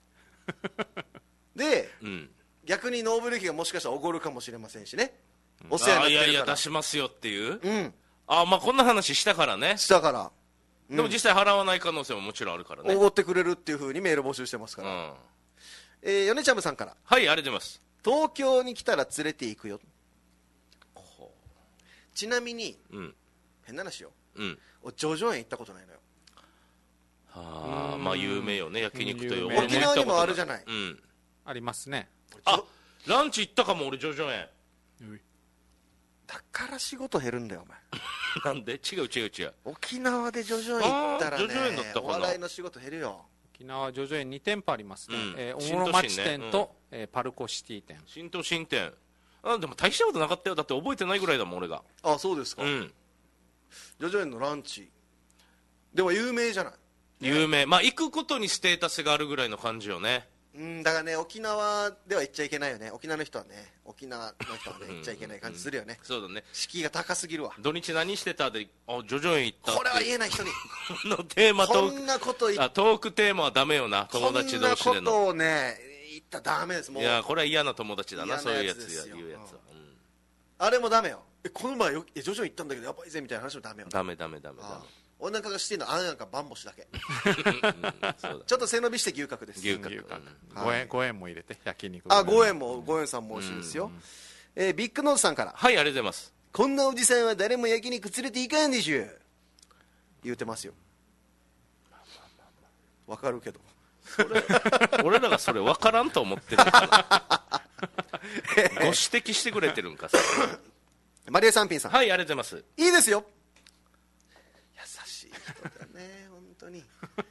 で、うん、逆にノーブレーキがもしかしたらおごるかもしれませんしねお世話になってるからいやいや出しますよっていう、うん、あまあこんな話したからねしたから、 うん、でも実際払わない可能性ももちろんあるからねおごってくれるっていうふうにメール募集してますから、うんえー、米ちゃむさんからはいありがとうございます東京に来たら連れて行くよちなみに、うん、変な話よ、うん、叙々苑行ったことないのよはあまあ有名よね焼肉という沖縄にもあるじゃない、うん、 ありますねあランチ行ったかも俺叙々苑だから仕事減るんだよお前なんで違う違う違う沖縄で叙々苑行ったらねお笑いの仕事減るよ沖縄叙々苑に店舗ありますね、うんえー、小室町店と、ねうんえー、パルコシティ店新都心店あでも大したことなかったよだって覚えてないぐらいだもん俺があそうですか、うん、叙々苑のランチでも有名じゃない、ね、 有名まあ行くことにステータスがあるぐらいの感じよねうんだからね沖縄では行っちゃいけないよね沖縄の人はね沖縄の人はね行っちゃいけない感じするよね、 うん、そうだね敷居が高すぎるわ土日何してたであ叙々苑行ったこれは言えない人にこのテーマトークこんなこと言っあトークテーマはダメよな友達同士でのこんなことをね言ったらダメですもういやこれは嫌な友達だなそういうやつ言うやつは、うん、 あれもダメよえこの前え徐々に行ったんだけどやばいぜみたいな話もダメよダメダメダメダメお腹がしてるのあんやんかバンボシだけちょっと背伸びして牛角です牛角ごえんごえんも入れて焼肉あごえんもごえんさんも美味しいですよえビッグノーズさんからはいありがとうございますこんなおじさんは誰も焼肉連れて行かんでしょ言うてますよわかるけどそれ俺らがそれ分からんと思ってるのかなご指摘してくれてるんかマリエ三品さんはいありがとうございますいいですよ優しい人だね本当に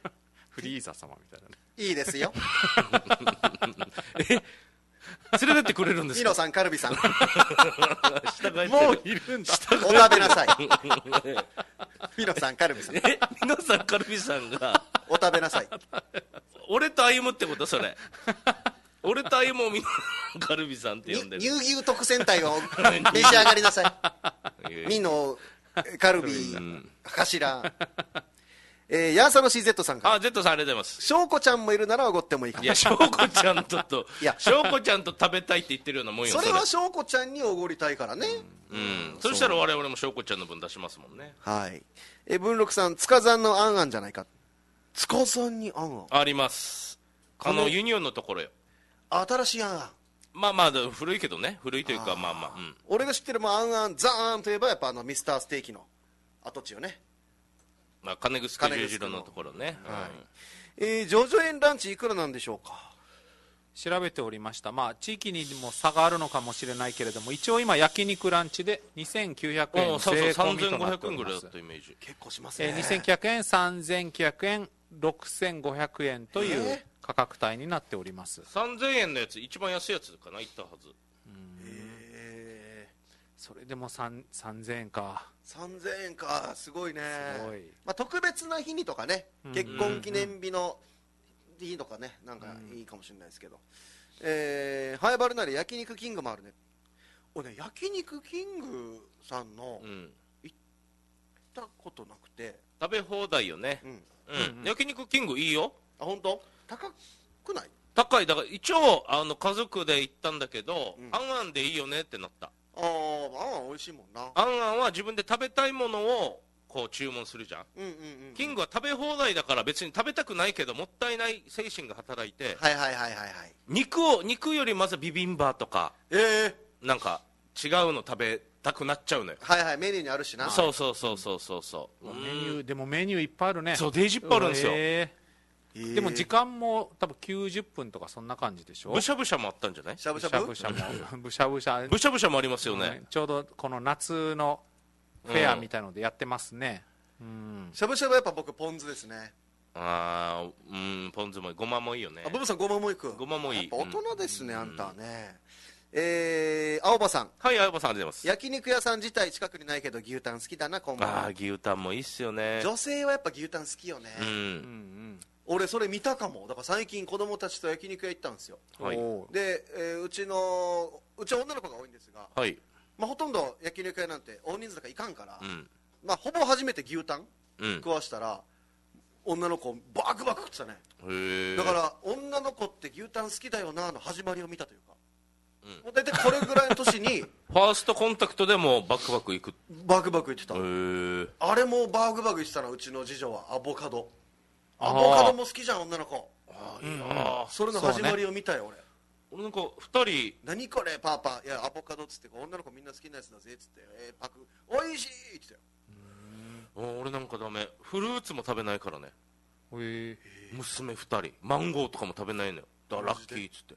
フリーザ様みたいなね。 いいですよ。 え連れてってくれるんですか。 ミノさん、カルビさん。 もういるんだ。 お食べなさい。ミノさん、カルビさん。 えミノさん、カルビさんがお食べなさい。 俺と歩むってことそれ。俺と歩むをミノカルビさんって呼んでる。 乳牛特選隊を召し上がりなさい。ミノカルビ頭。えー、ヤーサの シーゼット さんから。 あ、Z さんありがとうございます。 翔子ちゃんもいるならおごってもいいかも。 いや、翔子ちゃんとと、いや、翔子ちゃんと食べたいって言ってるようなもんよ。 それは翔子ちゃんにおごりたいからね。 うん。うん、そしたら我々も翔子ちゃんの分出しますもんね。 はい。えー、文禄さん、塚山のあんあんじゃないか。塚山にあんあんあります。あの、ユニオンのところよ。 新しいあんあん。 まあまあ、古いけどね。古いというか、まあまあ。うん、 俺が知ってるあんあん、ザーンといえば、やっぱあの、ミスターステーキの跡地よね。 まあ、金具助十字路のところね。 はい。えー、ジョジョ園ランチいくらなんでしょうか。 調べておりました。まあ、地域にも差があるのかもしれないけれども、一応今、焼肉ランチでにせんきゅうひゃくえん税込みとなっております。さんぜんごひゃくえんぐらいだったイメージ。 結構しますね。 えー、にせんきゅうひゃくえん、さんぜんきゅうひゃくえん、ろくせんごひゃくえんという価格帯になっております。 さんぜんえんのやつ、一番安いやつかな、いったはず。 へー、それでもさんぜんえんか。 さんぜんえんか、すごいね。 すごい。 まあ、特別な日にとかね、結婚記念日の日とかね、なんかいいかもしれないですけど。えー、ハイバルなり焼肉キングもあるね。俺ね、焼肉キングさんの行ったことなくて。 食べ放題よね。うん。うん、焼肉キングいいよ。 あ、本当？高くない？ 高い。だから一応あの家族で行ったんだけど、うん、あんあんでいいよねってなった。 ああ、あんあん美味しいもんな。 あんあんは自分で食べたいものをこう注文するじゃん。 うんうんうんうん、 キングは食べ放題だから別に食べたくないけどもったいない精神が働いて、 はいはいはいはいはい。 肉を肉よりまずビビンバとか、 えー、 なんか違うの食べたくなっちゃうのよ。 はいはい、メニューにあるしな。 そうそうそうそうそうそう。 メニューでもメニューいっぱいあるね。 そう、デージいっぱいあるんですよ。 えーでも時間も多分きゅうじゅっぷんとかそんな感じでしょ。 ブシャブシャもあったんじゃない？ しゃぶしゃぶブシャブシャもブシャブシャブシャブシャもありますよね、 うん、ちょうどこの夏のフェアみたいのでやってますね。うん、 しゃぶしゃぶはやっぱ僕ポン酢ですね。 ああ、うん、ポン酢もいい。ごまもいいよね。 あ、ブブさんごまもいく。 ごまもいい。 やっぱ大人ですね、うん、あんたはね。えー、青葉さん。 はい、青葉さんありがとうございます。 焼肉屋さん自体近くにないけど牛タン好きだな、こんばんは。 ああ、牛タンもいいっすよね。 女性はやっぱ牛タン好きよね。 うん、うんうん、俺それ見たかも。だから最近子供たちと焼肉屋行ったんですよ。 はい、 で、えー、うちのうちは女の子が多いんですが、 はい、まあ、ほとんど焼肉屋なんて大人数だからいかんから、 うん、 まあ、ほぼ初めて牛タン食わしたら、うん、女の子バクバク食ってたね。 へだから女の子って牛タン好きだよなの始まりを見たというか、うん、大体これぐらいの年にファーストコンタクトでもバクバクいく。 バクバクいってた。 へあれもバクバクいってたの。うちの次女はアボカド。アボカドも好きじゃん、女の子。 ああ、いいな。 それの始まりを見たよ、俺。 俺なんかふたり、 何これパパ、いやアボカドっつって、女の子みんな好きなやつだぜっつって、えー、パクおいしいって言ってたよ。 うん、俺なんかダメ。フルーツも食べないからね。 へえ。娘ふたりマンゴーとかも食べないのよ。だからラッキーっつって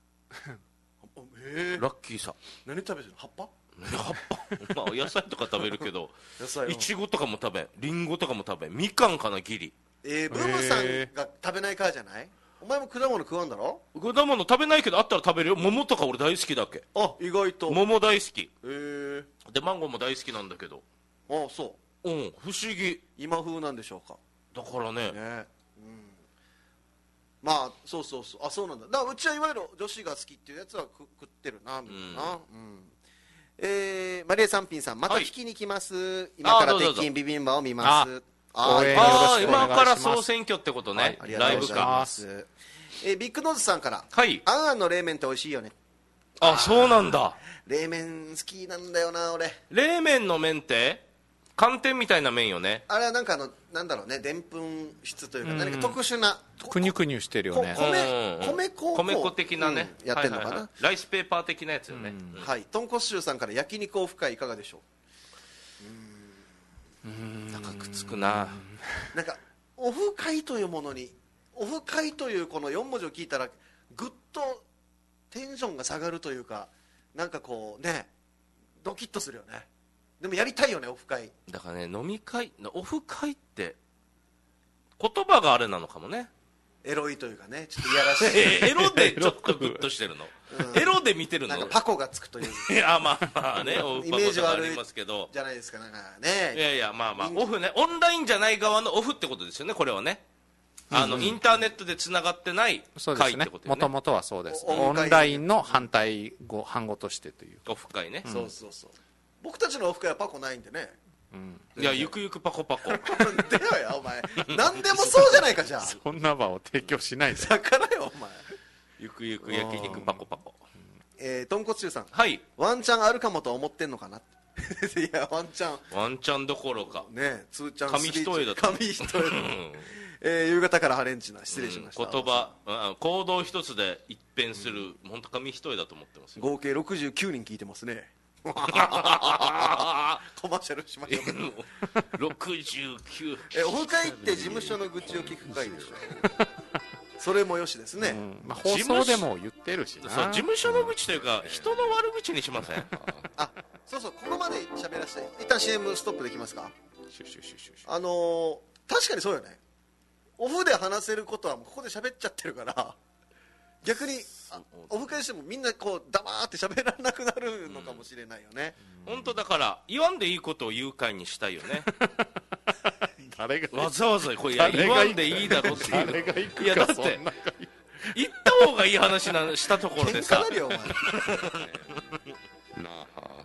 へえ、 ラッキーさ。 何食べてるの？葉っぱ？ 葉っぱまあ野菜とか食べるけど野菜いちごとかも食べん、リンゴとかも食べん、みかんかなギリ。 えー、ブームさんが食べないからじゃない？お前も果物食わんだろ？ 果物食べないけどあったら食べるよ。桃とか俺大好きだっけ。 あ、意外と桃大好き。へえー、 でマンゴーも大好きなんだけど。 あ、そう。 うん、不思議。 今風なんでしょうか。 だからね、 ね、うん、まあそうそうそう、あ、そうなんだ。だからうちはいわゆる女子が好きっていうやつは食ってるなみたいな、うん、うん、えー、マリエさんぴんさん、また聞きに来ます、はい、今から鉄筋ビビンバを見ます。 ああ、今から総選挙ってことね、はい、 ありがとうございます。えー、ビッグノーズさんから、 はい、 あんあんの冷麺って美味しいよね。 ああ、そうなんだ。 冷麺好きなんだよな俺。 冷麺の麺って寒天みたいな麺よね。 あれはなんかあのなんだろうね、でんぷん質というか、うん、何か特殊なくにゅくにゅしてるよね。 米米粉米粉的なね、 うん、やってんのかな、 はいはいはい、ライスペーパー的なやつよね、 うん、はい。とんこつしゅうさんから焼肉オフ会いかがでしょう。うーん、なんかくっつくな。 なんかオフ会というものに、オフ会というこのよん文字を聞いたらぐっとテンションが下がるというか、なんかこうね、ドキッとするよね。でもやりたいよね、オフ会。 だからね、飲み会、オフ会って言葉があれなのかもね。 エロいというかね、ちょっといやらしいエロでちょっとグッとしてるの、うん、エロで見てるの、 なんかパコがつくといういやまあまあねイメージ悪いありますけどじゃないですか、なんかね、 いやいやまあまあオフね、オンラインじゃない側のオフってことですよね、これはね、あの、うん、インターネットでつながってない会ってことよね。 もともとはそうです、オンラインの反対語、反語としてというオフ会ね、 うん、そうそうそう、僕たちのオフ会はパコないんでね、 うん、いやゆくゆくパコパコでよやお前何でもそうじゃないか、じゃあそんな場を提供しないでだからよお前、 ゆくゆく焼肉パコパコ、 えー、豚骨中さん、 はい、 ワンチャンあるかもと思ってんのかないやワンチャンワンチャンどころかね、ツーちゃん紙一重だった紙一重えー、夕方からハレンチな失礼しました、 うん、言葉、うん、行動一つで一変する、うん、本当紙一重だと思ってますよ。 合計ろくじゅうきゅうにん聞いてますねコマーシャルしましょうろくじゅうきゅうえオフ会って事務所の愚痴を聞く会でしょそれもよしですね、うんまあ、放送でも言ってるしな、 そう事務所の愚痴というか人の悪口にしませんあそうそう、ここまで喋らせて一旦 シーエム ストップできますか。あのー、確かにそうよね、オフで話せることはもうここで喋っちゃってるから逆にオフ会してもみんなこう黙って喋らなくなるのかもしれないよね、 うん、本当だから言わんでいいことを言う会にしたいよね誰がわざわざこれ言わんでいいだろっていう誰が行くか、 いやだって言った方がいい話なしたところでさ喧嘩なるよお前なあ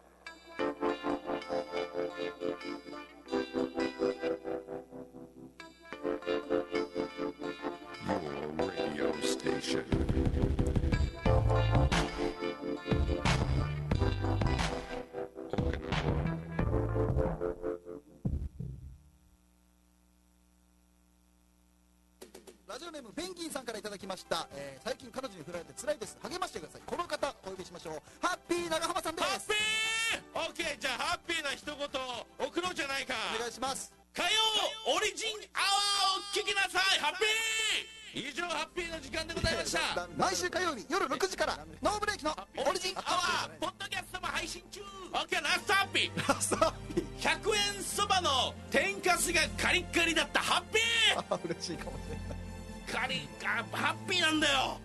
ラジオネームペンギンさんからいただきました、えー、最近彼女に振られて辛いです、励ましてください。この方お呼びしましょう、ハッピー長浜さんです。 ハッピーオッケー、じゃあハッピーな一言を送ろうじゃないか。 お願いします。 火曜オリジンアワーを聞きなさい。ハッピー以上ハッピーの時間でございました毎週火曜日夜ろくじからノーブレーキのオリジンアワーポッドキャストも配信中。オッケー、ラストハッピーラストハッピーひゃくえんそばの天かすがカリッカリだったハッピーあ嬉しいかもしれない。 カリッハッピーなんだよ。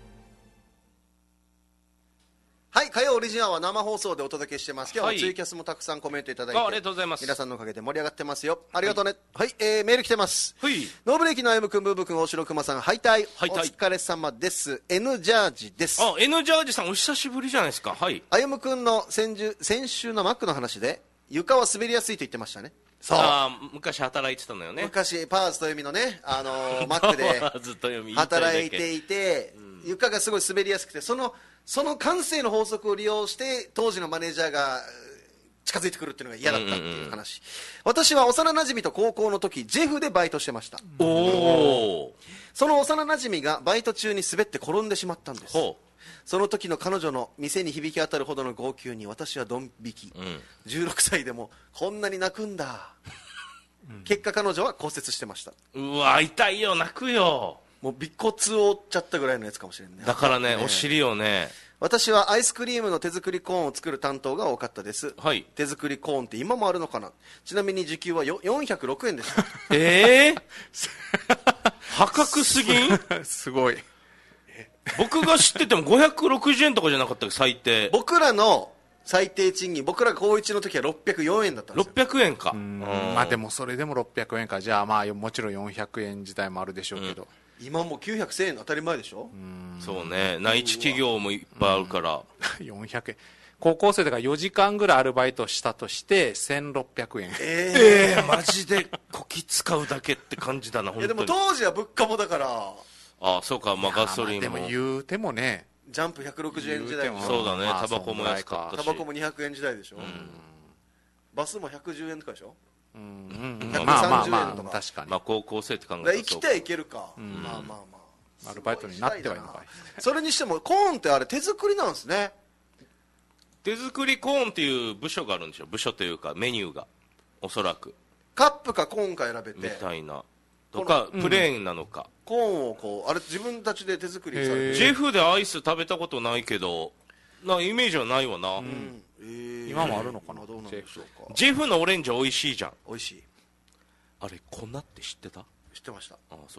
はい、火曜オリジナルは生放送でお届けしてます。今日もツイキャスもたくさんコメントいただいて、 あ、ありがとうございます。 皆さんのおかげで盛り上がってますよ。ありがとうね。はい、はい、えー、メール来てます。 はい。 ノーブレーキのあゆむくん、ブーブくん、大城熊さん、ハイタイ。 ハイタイ。 お疲れ様です。N ジャージです。 あ、N ジャージさん、お久しぶりじゃないですか。はい。 あゆむくんの先週、先週のマックの話で、床は滑りやすいと言ってましたね。そう。 あ、昔働いてたのよね。 昔、パーズと読みのね、あのー、マックで働いていて、うん、床がすごい滑りやすくて、その、その感性の法則を利用して当時のマネージャーが近づいてくるっていうのが嫌だったっていう話、うんうんうん、私は幼なじみと高校の時ジェフでバイトしてました。 おお。 その幼なじみがバイト中に滑って転んでしまったんです。その時の彼女の店に響き当たるほどの号泣に私はドン引き、うん、じゅうろくさいでもこんなに泣くんだ結果彼女は骨折してました。 うわ痛いよ、泣くよ。 もう尾骨を折っちゃったぐらいのやつかもしれんね。 だからね、ね、お尻よね。 私はアイスクリームの手作りコーンを作る担当が多かったです、 はい、 手作りコーンって今もあるのかな。ちなみに時給はよんひゃくろくえんでしたええー、破格すぎんすごい。 僕が知っててもごひゃくろくじゅうえんとかじゃなかったっけ最低。 僕らの最低賃金、僕らが高いちの時はろっぴゃくよんえんだったんですよ。 ろっぴゃくえんか。 まあでもそれでもろっぴゃくえんか。じゃあまあもちろんよんひゃくえん時代もあるでしょうけど、 うん、今もきゅうひゃくせんえん当たり前でしょ。 うんそうね、内地企業もいっぱいあるから、 うん、よんひゃくえん。高校生だからよじかんぐらいアルバイトしたとしてせんろっぴゃくえん。 えー、えー、マジでこき使うだけって感じだな。本当に。いやでも当時は物価もだから。 ああそうか、まあガソリンもでも言うてもね、 ジャンプひゃくろくじゅうえん時代でしょ。 そうだね、タバコも安かったし、 タバコもにひゃくえん時代でしょ、うん、バスもひゃくじゅうえんとかでしょ、 うんうん、ひゃくさんじゅうえんとか、まあまあまあ、確かに、 まあ、高校生って考えたら生きてはいけるか、うん、まあまあまあアルバイトになってはいいのかい。 それにしてもコーンってあれ手作りなんですね。 手作りコーンっていう部署があるんでしょ。部署というかメニューがおそらくカップかコーンか選べてみたいなとか、プレーンなのか、 うん、コーンをこうあれ自分たちで手作りされて。 ジェフでアイス食べたことないけどな、イメージはないわな、うん、 えー、今もあるのかな。 どうなんでしょうか。 ジェフのオレンジ美味しいじゃん。 美味しい。 あれ粉って知ってた？ 知ってました。 ああそっか。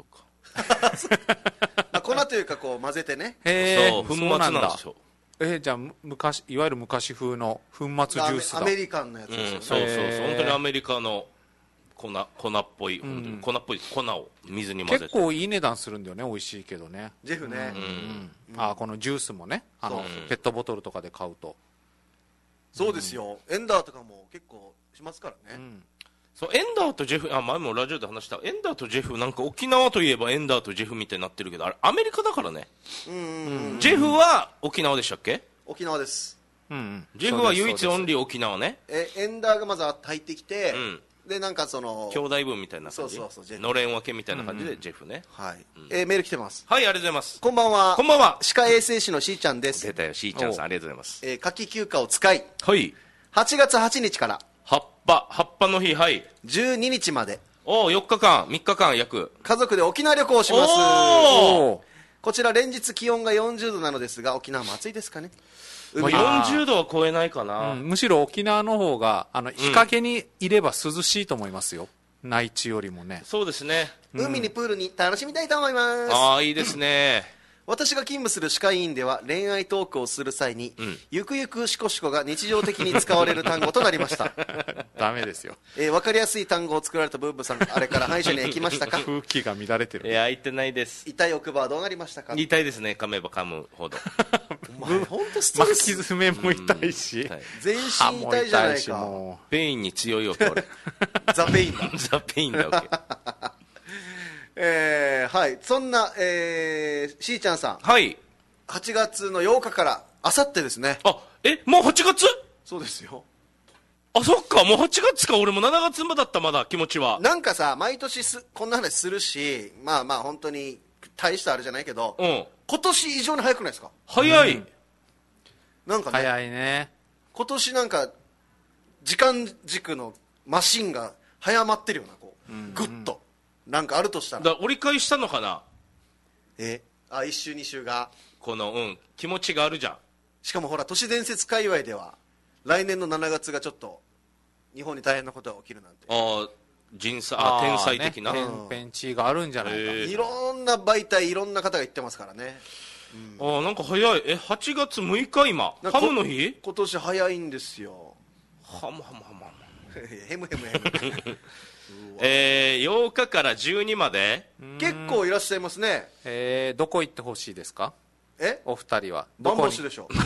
粉というかこう混ぜてね。 へそう粉末なんですよ。 えー、じゃあ昔いわゆる昔風の粉末ジュースだ。 アメリカンのやつですよね、 うん、そうそうそう本当にアメリカの粉粉っぽい、うん、粉っぽい粉を水に混ぜて結構いい値段するんだよね。美味しいけどねジェフね、 うんうん、あこのジュースもねあの、うん、ペットボトルとかで買うとそうですよ、うん、エンダーとかも結構しますからね、うんそうエンダーとジェフ、あ前もラジオで話したエンダーとジェフなんか沖縄といえばエンダーとジェフみたいになってるけどあれアメリカだからね。うんうんうんジェフは沖縄でしたっけ？ 沖縄です、 うんうん、ジェフは唯一オンリー沖縄ね。 えエンダーがまず入ってきて、うん、でなんかその兄弟分みたいな感じそうそうそうのれん分けみたいな感じでジェフね、 うんうん、はい、うんえー、メール来てます。 はいありがとうございます。 こんばんは。 こんばんは。 歯科衛生士のしーちゃんです。 出たよしーちゃんさんありがとうございます。 えー、夏季休暇を使いはいはちがつはちにちから葉っぱ葉っぱの日はいじゅうににちまでおよっかかんみっかかん約家族で沖縄旅行をします。おこちら連日気温がよんじゅうどなのですが沖縄も暑いですかね。 まあ、よんじゅうどは超えないかな、 うん、むしろ沖縄の方があの日陰にいれば涼しいと思いますよ、うん、内地よりもね。 そうですね、 うん、海にプールに楽しみたいと思います。 ああいいですね私が勤務する歯科医院では恋愛トークをする際に、うん、ゆくゆくしこしこが日常的に使われる単語となりましたダメですよ、 えー、分かりやすい単語を作られたブーブさんあれから歯医者には行きましたか？ 空気が乱れてる。 いや行ってないです。 痛い奥歯はどうなりましたか？ 痛いですね噛めば噛むほどお前本当ストレス巻き爪も痛いし、うんはい、 全身痛いじゃないか。 ペインに強いわけ俺ザペインだザペインだわけえー、はいそんな、えー、しーちゃんさんはいはちがつのようかからあさってですね。 あえもうはちがつ？ そうですよ。 あそっかもうはちがつか。俺もしちがつだったまだ気持ちは。 なんかさ毎年すこんな話するしまあまあ本当に大したあれじゃないけど、うん、今年異常に早くないですか？ 早い、うん、 なんかね早いね。 今年なんか時間軸のマシンが早まってるようなこう、うんうん、グッとなんかあるとしたらだ折り返したのかな。 えあいっ週に週がこのうん気持ちがあるじゃん。 しかもほら都市伝説界隈では来年のしがつがちょっと日本に大変なことが起きるなんて。 ああ人災あ天才的な、 ね、天変地異があるんじゃないか。 いろんな媒体いろんな方が言ってますからね、 うん、ああなんか早い。えはちがつむいか今ハムの日今年早いんですよ。 ハムハムハムハムヘムヘムヘムえー、ようかからじゅうにまで結構いらっしゃいますね。 えー、どこ行ってほしいですか？ えお二人はバンボッシュでしょ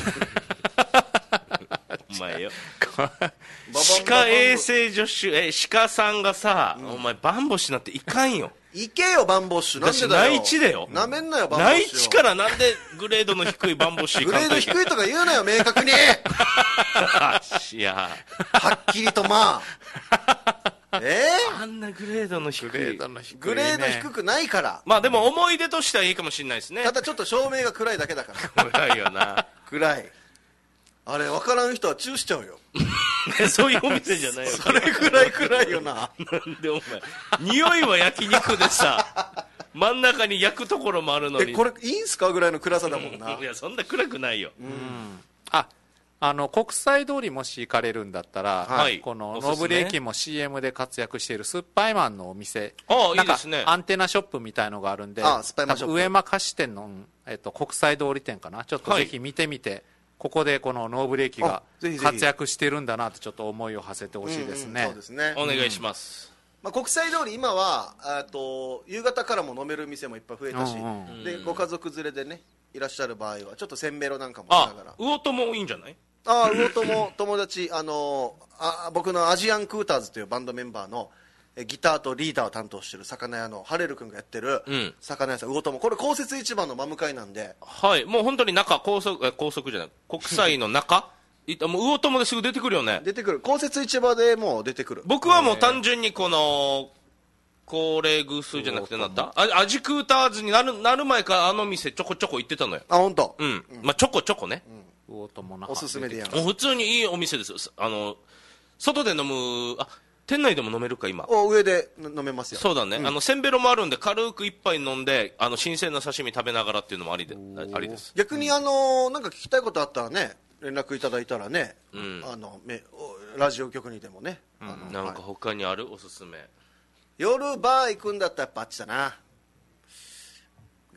お前よ歯科衛生助手え歯科さんがさ、うん、お前バンボッシュなんていかんよ行けよバンボッシュ。なんでだよ内地だよ。 なめんなよバンボッシュ。 内地からなんでグレードの低いバンボッシュグレード低いとか言うなよ明確にいやはっきりとまあえー、あんなグレードの低いグレードの低い、ね、 グレード低くないから。 まあでも思い出としてはいいかもしれないですね。 ただちょっと照明が暗いだけだから暗いよな暗いあれ分からん人はチューしちゃうよそういうお店じゃないよそれぐらい暗いよななんでお前匂いは焼肉でさ真ん中に焼くところもあるのにえこれいいんすかぐらいの暗さだもんな。 いやそんな暗くないよ。 うんああの国際通りもし行かれるんだったら、はい、このノブレ駅も シーエム で活躍しているスッパイマンのお店、 ああいいですね。 アンテナショップみたいのがあるんで、 ああスパイマンショップ上間菓子店の、えっと、国際通り店かな。ちょっとぜひ見てみて、はい、ここでこのノーブレーキが活躍してるんだなとちょっと思いを馳せてほしいですね。 そうですね。 お願いします。 まあ、国際通り今はと夕方からも飲める店もいっぱい増えたし、うんうん、でご家族連れでねいらっしゃる場合はちょっとせんべろなんかもしながら。 魚ともいいんじゃない？ ああ魚とも友達あのあ僕のアジアンクーターズというバンドメンバーのギターとリーダーを担当してる魚屋のハレル君がやってる魚屋さん、うん、魚ともこれ公設市場の真向かいなんで、 はいもう本当に中高速高速じゃない国際の中もう魚ともですぐ出てくるよね。 出てくる公設市場でもう出てくる。 僕はもう単純にこのコレグスじゃなくてなんだアジクーターズになるなる前からあの店ちょこちょこ行ってたのよ。 あ本当。 うん、うん、まあちょこちょこね、うんおすすめでやん普通にいいお店ですよ。あの外で飲むあ店内でも飲めるか今お上で飲めますよ。 そうだね、うん、あのせんべろもあるんで軽く一杯飲んであの新鮮な刺身食べながらっていうのもありでありです。 逆にあのなんか聞きたいことあったらね連絡いただいたらね、うん、あのめラジオ局にでもね、 うん、あのなんか他にある、はい、おすすめ。 夜バー行くんだったらやっぱあっちだな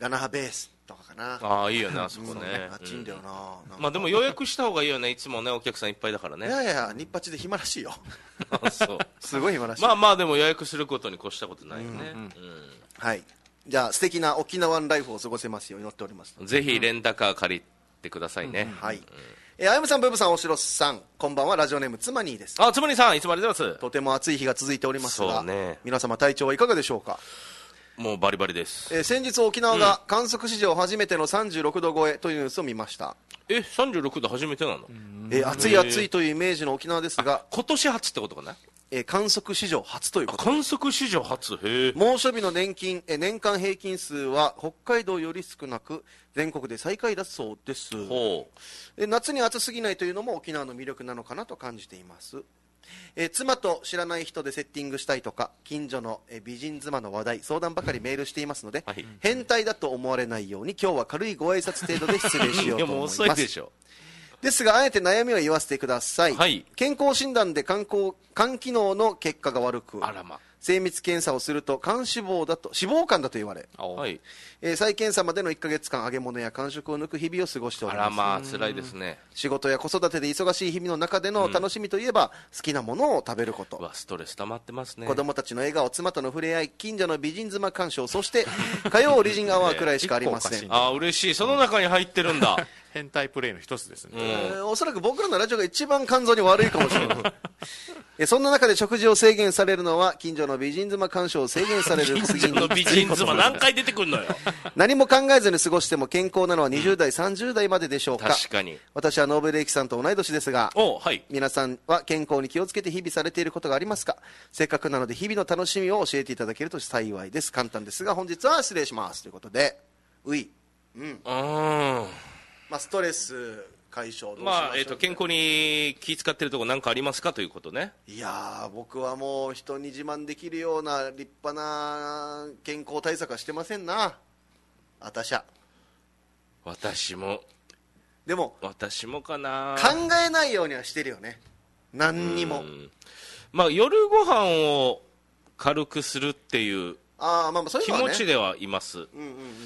ラナハベースとかかな。 ああいいよねあそこね、 あっちいいんだよな、 うん、まあでも予約した方がいいよねいつもねお客さんいっぱいだからね。 いやいや日八で暇らしいよあそうすごい暇らしい。 まあまあでも予約することに越したことないよね、うんうんうん、 はいじゃあ素敵な沖縄ライフを過ごせますよう祈っております。 ぜひレンタカー借りてくださいね、うんうん、 はい、うんえー、あやむさんブーブさんおしろさんこんばんは。ラジオネームつまにーです。 あつまにーさんいつもありがとうございます。 とても暑い日が続いておりますが、 ね、 皆様体調はいかがでしょうか。 もうバリバリです、 えー、先日沖縄が観測史上初めてのさんじゅうろくど超えというニュースを見ました。 えさんじゅうろくど初めてなの。 えー、暑い暑いというイメージの沖縄ですが今年初ってことかな。 えー、観測史上初ということ観測史上初。へ猛暑日の年金、えー、年間平均数は北海道より少なく全国で最下位だそうです。ほう、えー、夏に暑すぎないというのも沖縄の魅力なのかなと感じています。えー、妻と知らない人でセッティングしたいとか近所の、えー、美人妻の話題相談ばかりメールしていますので、はい、変態だと思われないように今日は軽いご挨拶程度で失礼しようと思います。いやもう遅いでしょ。ですがあえて悩みを言わせてください、はい、健康診断で肝機能の結果が悪く、あらま、精密検査をすると肝脂肪だと脂肪肝だと言われ、はい、えー、再検査までのいっかげつかん揚げ物や間食を抜く日々を過ごしております。 あらまあ辛いですね。 仕事や子育てで忙しい日々の中での楽しみといえば、うん、好きなものを食べること、 うわストレス溜まってますね。 子供たちの笑顔、妻との触れ合い、近所の美人妻鑑賞、そして火曜リジンアワーくらいしかありません、 あ嬉しい、その中に入ってるんだ変態プレイの一つですね、うん、 えー、おそらく僕らのラジオが一番肝臓に悪いかもしれないえそんな中で食事を制限されるのは近所の美人妻鑑賞を制限される次に近所の美人妻何回出てくるのよ何も考えずに過ごしても健康なのはにじゅうだい、うん、さんじゅうだいまででしょうか。 確かに私はノーベルエキさんと同い年ですが、 はい、 皆さんは健康に気をつけて日々されていることがありますか。せっかくなので日々の楽しみを教えていただけると幸いです。簡単ですが本日は失礼しますということで、うい、うん、あまあ、ストレス解消どうしましょう、 まあえー、と健康に気使ってるところ何かありますかということね。 いや僕はもう人に自慢できるような立派な健康対策はしてませんな。私は私もでも私もかな考えないようにはしてるよね。何にも、 まあ、夜ご飯を軽くするっていうあ、まあ、そういうのはね、 気持ちではいます、うんうんうん、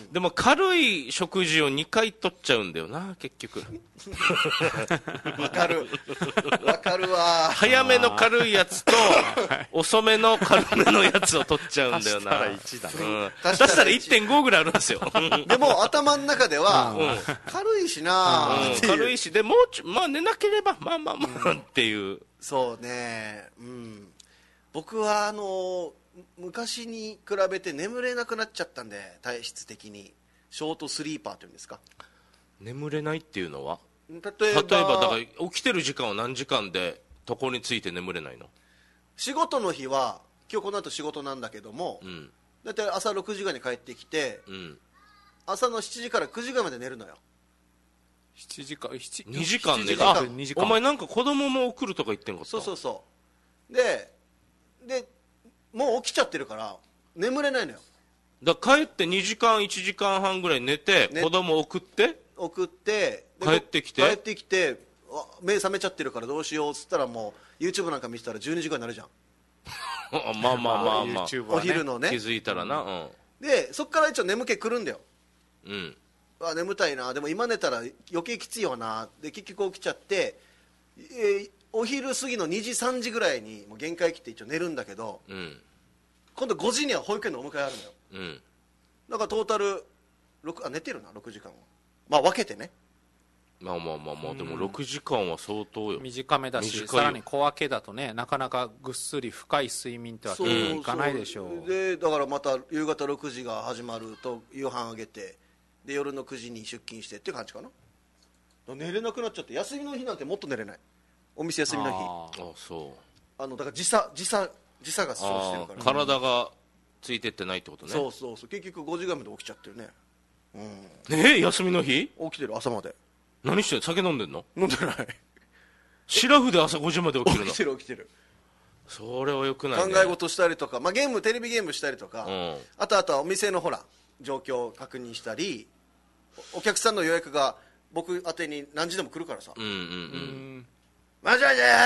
でも軽い食事をにかい取っちゃうんだよな結局わかるわかるわ。 早めの軽いやつと遅めの軽めのやつを取っちゃうんだよな。足したらいちだね、うん、足したら いってんご ぐらいあるんですよでも頭の中では、うん、軽いしな、 うん、軽いしでもうちょまあ寝なければまあまあまあ、うん、っていう。 そうね、うん、僕はあの昔に比べて眠れなくなっちゃったんで、体質的にショートスリーパーというんですか。 眠れないっていうのは例えば、例えばだから起きてる時間は何時間で床について眠れないの。 仕事の日は今日この後仕事なんだけども、うん、だいたい朝ろくじぐらいに帰ってきて、うん、朝のしちじからくじぐらいまで寝るのよ。 しちじかにじかん寝る。あ、お前なんか子供も送るとか言ってんかった。 そうそうそうででもう起きちゃってるから眠れないのよ。 だから帰ってにじかんいちじかんはんぐらい寝て、ね、子供送って送って帰ってきて帰ってきて目覚めちゃってるからどうしようっつったらもう YouTube なんか見てたらじゅうにじぐらいになるじゃんまあまあまあまあ、まあね、お昼のね気づいたらな、うん、 でそっから一応眠気くるんだよ、 うん、 あ眠たいな、でも今寝たら余計きついよなで結局起きちゃって、えー、お昼過ぎのにじさんじぐらいにもう限界切って一応寝るんだけど、うん、今度ごじには保育園のお迎えあるのよ、うん、だからトータルろくあ寝てるなろくじかんはまあ分けてね。 まあまあまあまあでもろくじかんは相当よ。 短めだしさらに小分けだとねなかなかぐっすり深い睡眠ってわけにいかないでしょう。 そうでだからまた夕方ろくじが始まると夕飯あげてで夜のくじに出勤してっていう感じかな。寝れなくなっちゃって休みの日なんてもっと寝れない。お店休みの日あ, あそうあのだから時差時差時差が生してるから、ね、 体がついてってないってことね。 そうそうそう結局ごじぐらいまで起きちゃってるね、 うん、えー、休みの日起きてる朝まで。 何してん酒飲んでんの。 飲んでないシラフで朝ごじまで起きるの。 起きてる起きてる。 それはよくない、ね、 考え事したりとか、まあ、ゲームテレビゲームしたりとか、うん、あとあとはお店のほら状況を確認したり お, お客さんの予約が僕宛てに何時でも来るからさ、うんうんうん、もしもしです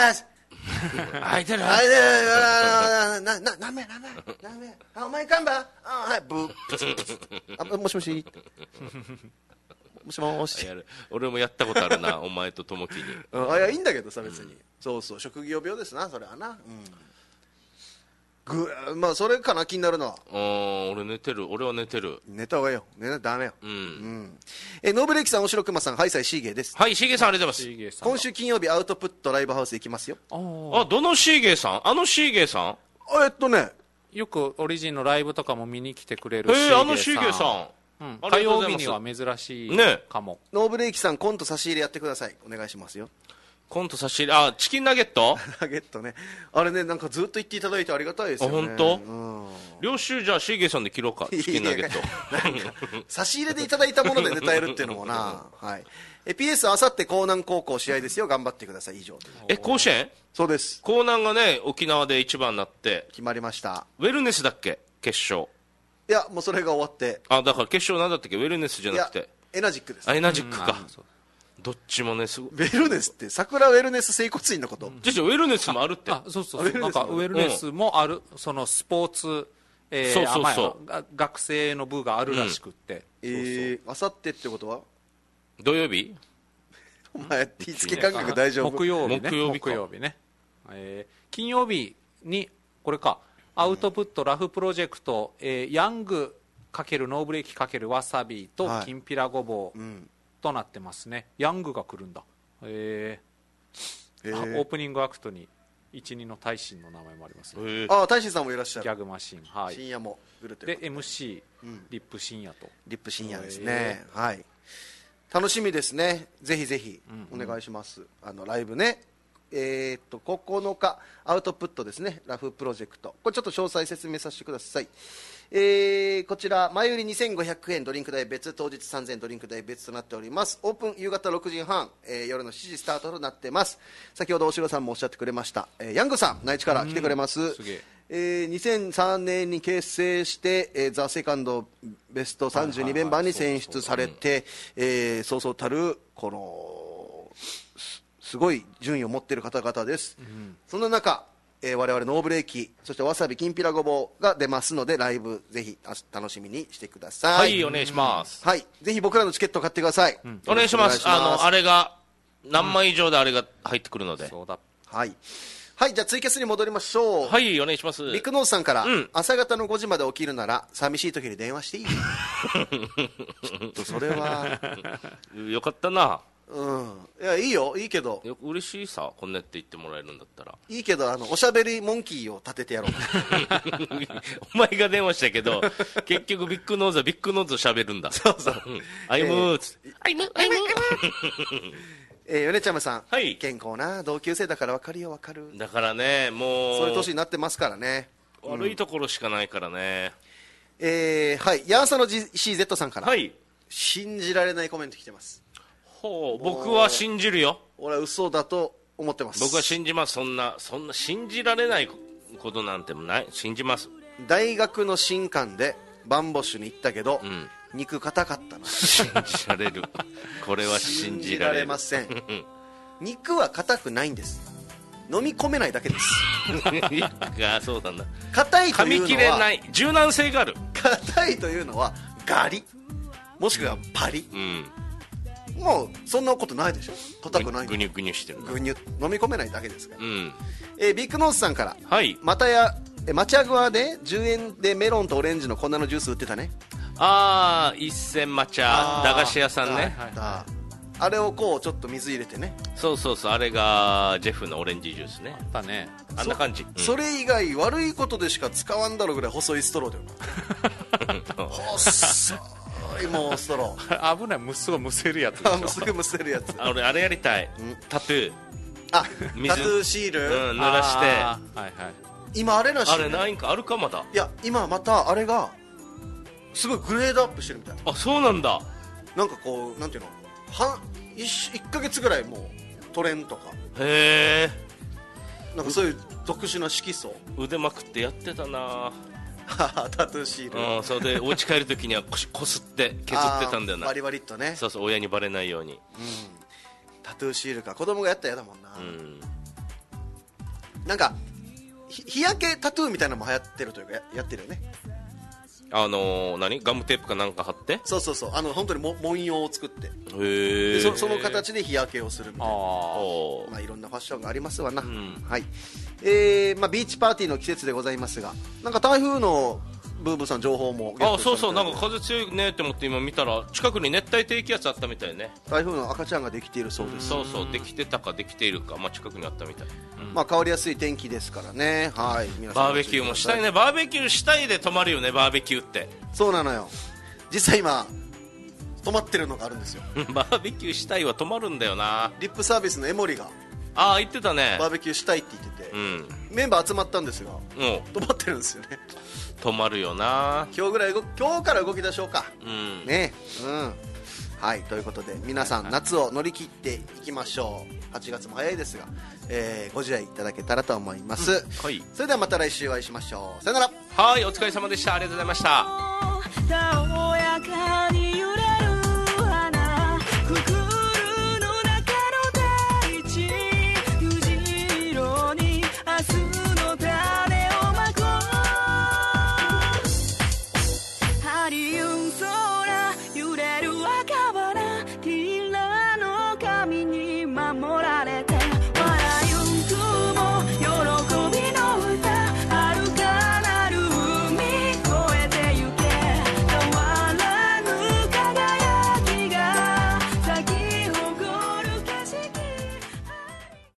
開いてる開いてるな、な、な、なめ、なめ、なめ、あ、お前看板あ、はい、ブー、プツプツあ、もしもしもしもし。 俺もやったことあるな、お前と友樹に。 あ、いや、いいんだけどさ、別に。そうそう、職業病ですな、それはな。うん。ぐまあそれかな、気になるのは。 あ、俺寝てる、俺は寝てる。 寝た方がいいよ、寝ないとダメよ。 うん、うん、 えノーブレーキさん、おしろくまさん、はい、さいシーゲーです。 はい、シーゲーさん、ありがとうございます。 今週金曜日、アウトプットライブハウス行きますよ。 あ、どのシーゲーさん？あのシーゲーさん？ えっとね、 よくオリジンのライブとかも見に来てくれるシーゲーさん。えー、あのシーゲーさん、 うん、火曜日には珍しいかも、 ね、ノーブレーキさん、コント差し入れやってください、お願いしますよ。 コント差し入れ、あ、チキンナゲットナゲットね、あれね、なんかずっと言っていただいてありがたいですよね。 あ、本当？ うん、 領収、じゃあシーゲーさんで切ろうか、チキンナゲット。 なんか差し入れでいただいたものでネタやるっていうのもな、はい、え ピーエス あさって江南高校試合ですよ、頑張ってください、以上。 え、甲子園？ そうです、 江南がね、沖縄で一番になって決まりました。 ウェルネスだっけ、決勝？ いや、もうそれが終わって、 あ、だから決勝なんだったっけ、ウェルネスじゃなくてエナジックです、 あ、エナジックか、どっちもね、すごい。 ウェルネスって桜ウェルネス整骨院のこと？ じゃあウェルネスもあるって。 あ、そうそうそう、なんかウェルネスもある、うん、そのスポーツ、えー、そうそうそう、学生の部があるらしくって、 うん、えー、あさってってことは土曜日？ お前日付感覚大丈夫？ 木曜日ね、 木曜日木曜日ね、えー、金曜日にこれか、アウトプットラフプロジェクト、えー、ヤング×ノーブレーキ×わさびときんぴらごぼう、はい、うん、となってますね。ヤングが来るんだ。えーえー、オープニングアクトに一二の大臣の名前もありますね。 えー、ああ、大臣さんもいらっしゃる。 ギャグマシン、はい、 深夜も来るというで エムシー、うん、リップ深夜と。 リップ深夜ですね、えー、はい、楽しみですね。ぜひぜひお願いします、うんうん、あのライブね、えー、っとここのかアウトプットですね、ラフプロジェクト、これちょっと詳細説明させてください。えー、こちら前売りにせんごひゃくえん、ドリンク代別、当日さんぜんえん、ドリンク代別となっております。オープン夕方ろくじはん、えー、夜のしちじスタートとなってます。先ほどおしろさんもおっしゃってくれました、えー、ヤングさん内地から来てくれます。すげえ、えー、にせんさんねんに結成して、えー、ザ・セカンドベストさんじゅうにメンバーに選出されて、えー、そうそうたるこのすごい順位を持っている方々です、うん、そんな中、えー、我々ノーブレーキ、そしてわさびきんぴらごぼうが出ますので、ライブぜひ楽しみにしてください。 はい、お願いします。 はい、ぜひ僕らのチケット買ってください、うん、 お願いします。あのあれが何枚以上であれが入ってくるので、うん、そうだ、 はいはい、じゃあツイキャスに戻りましょう。 はい、お願いします。 ビッグノースさんから、うん、朝方のごじまで起きるなら寂しい時に電話していいちょっとそれはよかったな。 うん、いやいいよ、いいけど嬉しいさ、こんなって言ってもらえるんだったらいいけど、あのおしゃべりモンキーを立ててやろうお前が電話したけど結局ビッグノーズはビッグノーズをしゃべるんだ。 そうそう、 アイムーツアイムアイムえー、米ちゃまさん、 はい、 健康な同級生だから分かるよ、分かる。 だからね、もうそういう年になってますからね、 悪いところしかないからね、 うん、えー、はい、ヤーサの ジーシーゼット さんから、 はい、 信じられないコメント来てます。 ほう、僕は信じるよ。 俺は嘘だと思ってます。 僕は信じます。そんなそんな信じられないことなんてもない、信じます。 大学の新館でバンボッシュに行ったけど、うん、肉硬かったな。 信じられるこれは信じられる、信じられません肉は硬くないんです、飲み込めないだけですあ、そうなんだ。 硬いというのは噛み切れない、柔軟性がある。 硬いというのはガリもしくはパリ、うん、もうそんなことないでしょ。硬くない、 グニュグニュしてる、 グニュ飲み込めないだけですから、うん、えー、ビッグノースさんから、 はい、 またやマチャグアでじゅうえんでメロンとオレンジの粉のジュース売ってたね。 ああ、一銭抹茶駄菓子屋さんね、はいはいはい、 あれをこうちょっと水入れてね、 そうそうそう、あれがジェフのオレンジジュースね。 あったね、 あんな感じ。 そ,、うん、それ以外悪いことでしか使わんだろうぐらい細いストローだよな細いもうストロー危ない、むすごいむせるやつでしょすぐむせるやつ。 あ、俺あれやりたい、タトゥー、 あ、タトゥーシール、 うん、濡らして、はいはい、 今あれらしい、ね、 あれないんか、あるかまだ。 いや、今またあれがすごいグレードアップしてるみたいな。 あ、そうなんだ。 なんかこう、なんていうの、は 1, いっかげつぐらいもうトレンとか、 へえ、なんかそういう特殊な色素、 腕まくってやってたなタトゥーシール、 うん、それでお家帰るときにはこしこすって削ってたんだよな、 バリバリっとね。 そうそう、親にバレないように、うん、 タトゥーシールか、子供がやったらやだもんな、うん、 なんか日焼けタトゥーみたいなのも流行ってるというか や, やってるよね。 あのー、何ガムテープかなんか貼って、 そうそうそう、あの本当にも文様を作って、 へで そ, その形で日焼けをするみたいな、 あまあ、いろんなファッションがありますわな、 うん、 はい。えーまあ、ビーチパーティーの季節でございますが、なんか台風のブーブーさん情報もゲットあそうそう、なんか風強いねって思って今見たら近くに熱帯低気圧あったみたいね。 台風の赤ちゃんができているそうです。 そうそう、できてたかできているか、まあ、近くにあったみたい、うん、 まあ、変わりやすい天気ですからね、はい、皆さんバーベキューもしたいね。バーベキューしたいで泊まるよね、バーベキューって。 そうなのよ、実際今泊まってるのがあるんですよバーベキューしたいは泊まるんだよな。 リップサービスの江森がああ言ってたね、 バーベキューしたいって言ってて、 うん、 メンバー集まったんですが、 うん、 泊まってるんですよね。 泊まるよな。 今日ぐらい今日から動き出しようか、 うんね、うん、はい、ということで皆さん夏を乗り切っていきましょう。はちがつも早いですが、えーご自愛いただけたらと思います、うん、 はい、 それではまた来週お会いしましょう。さよなら。 はい、お疲れ様でした。ありがとうございました。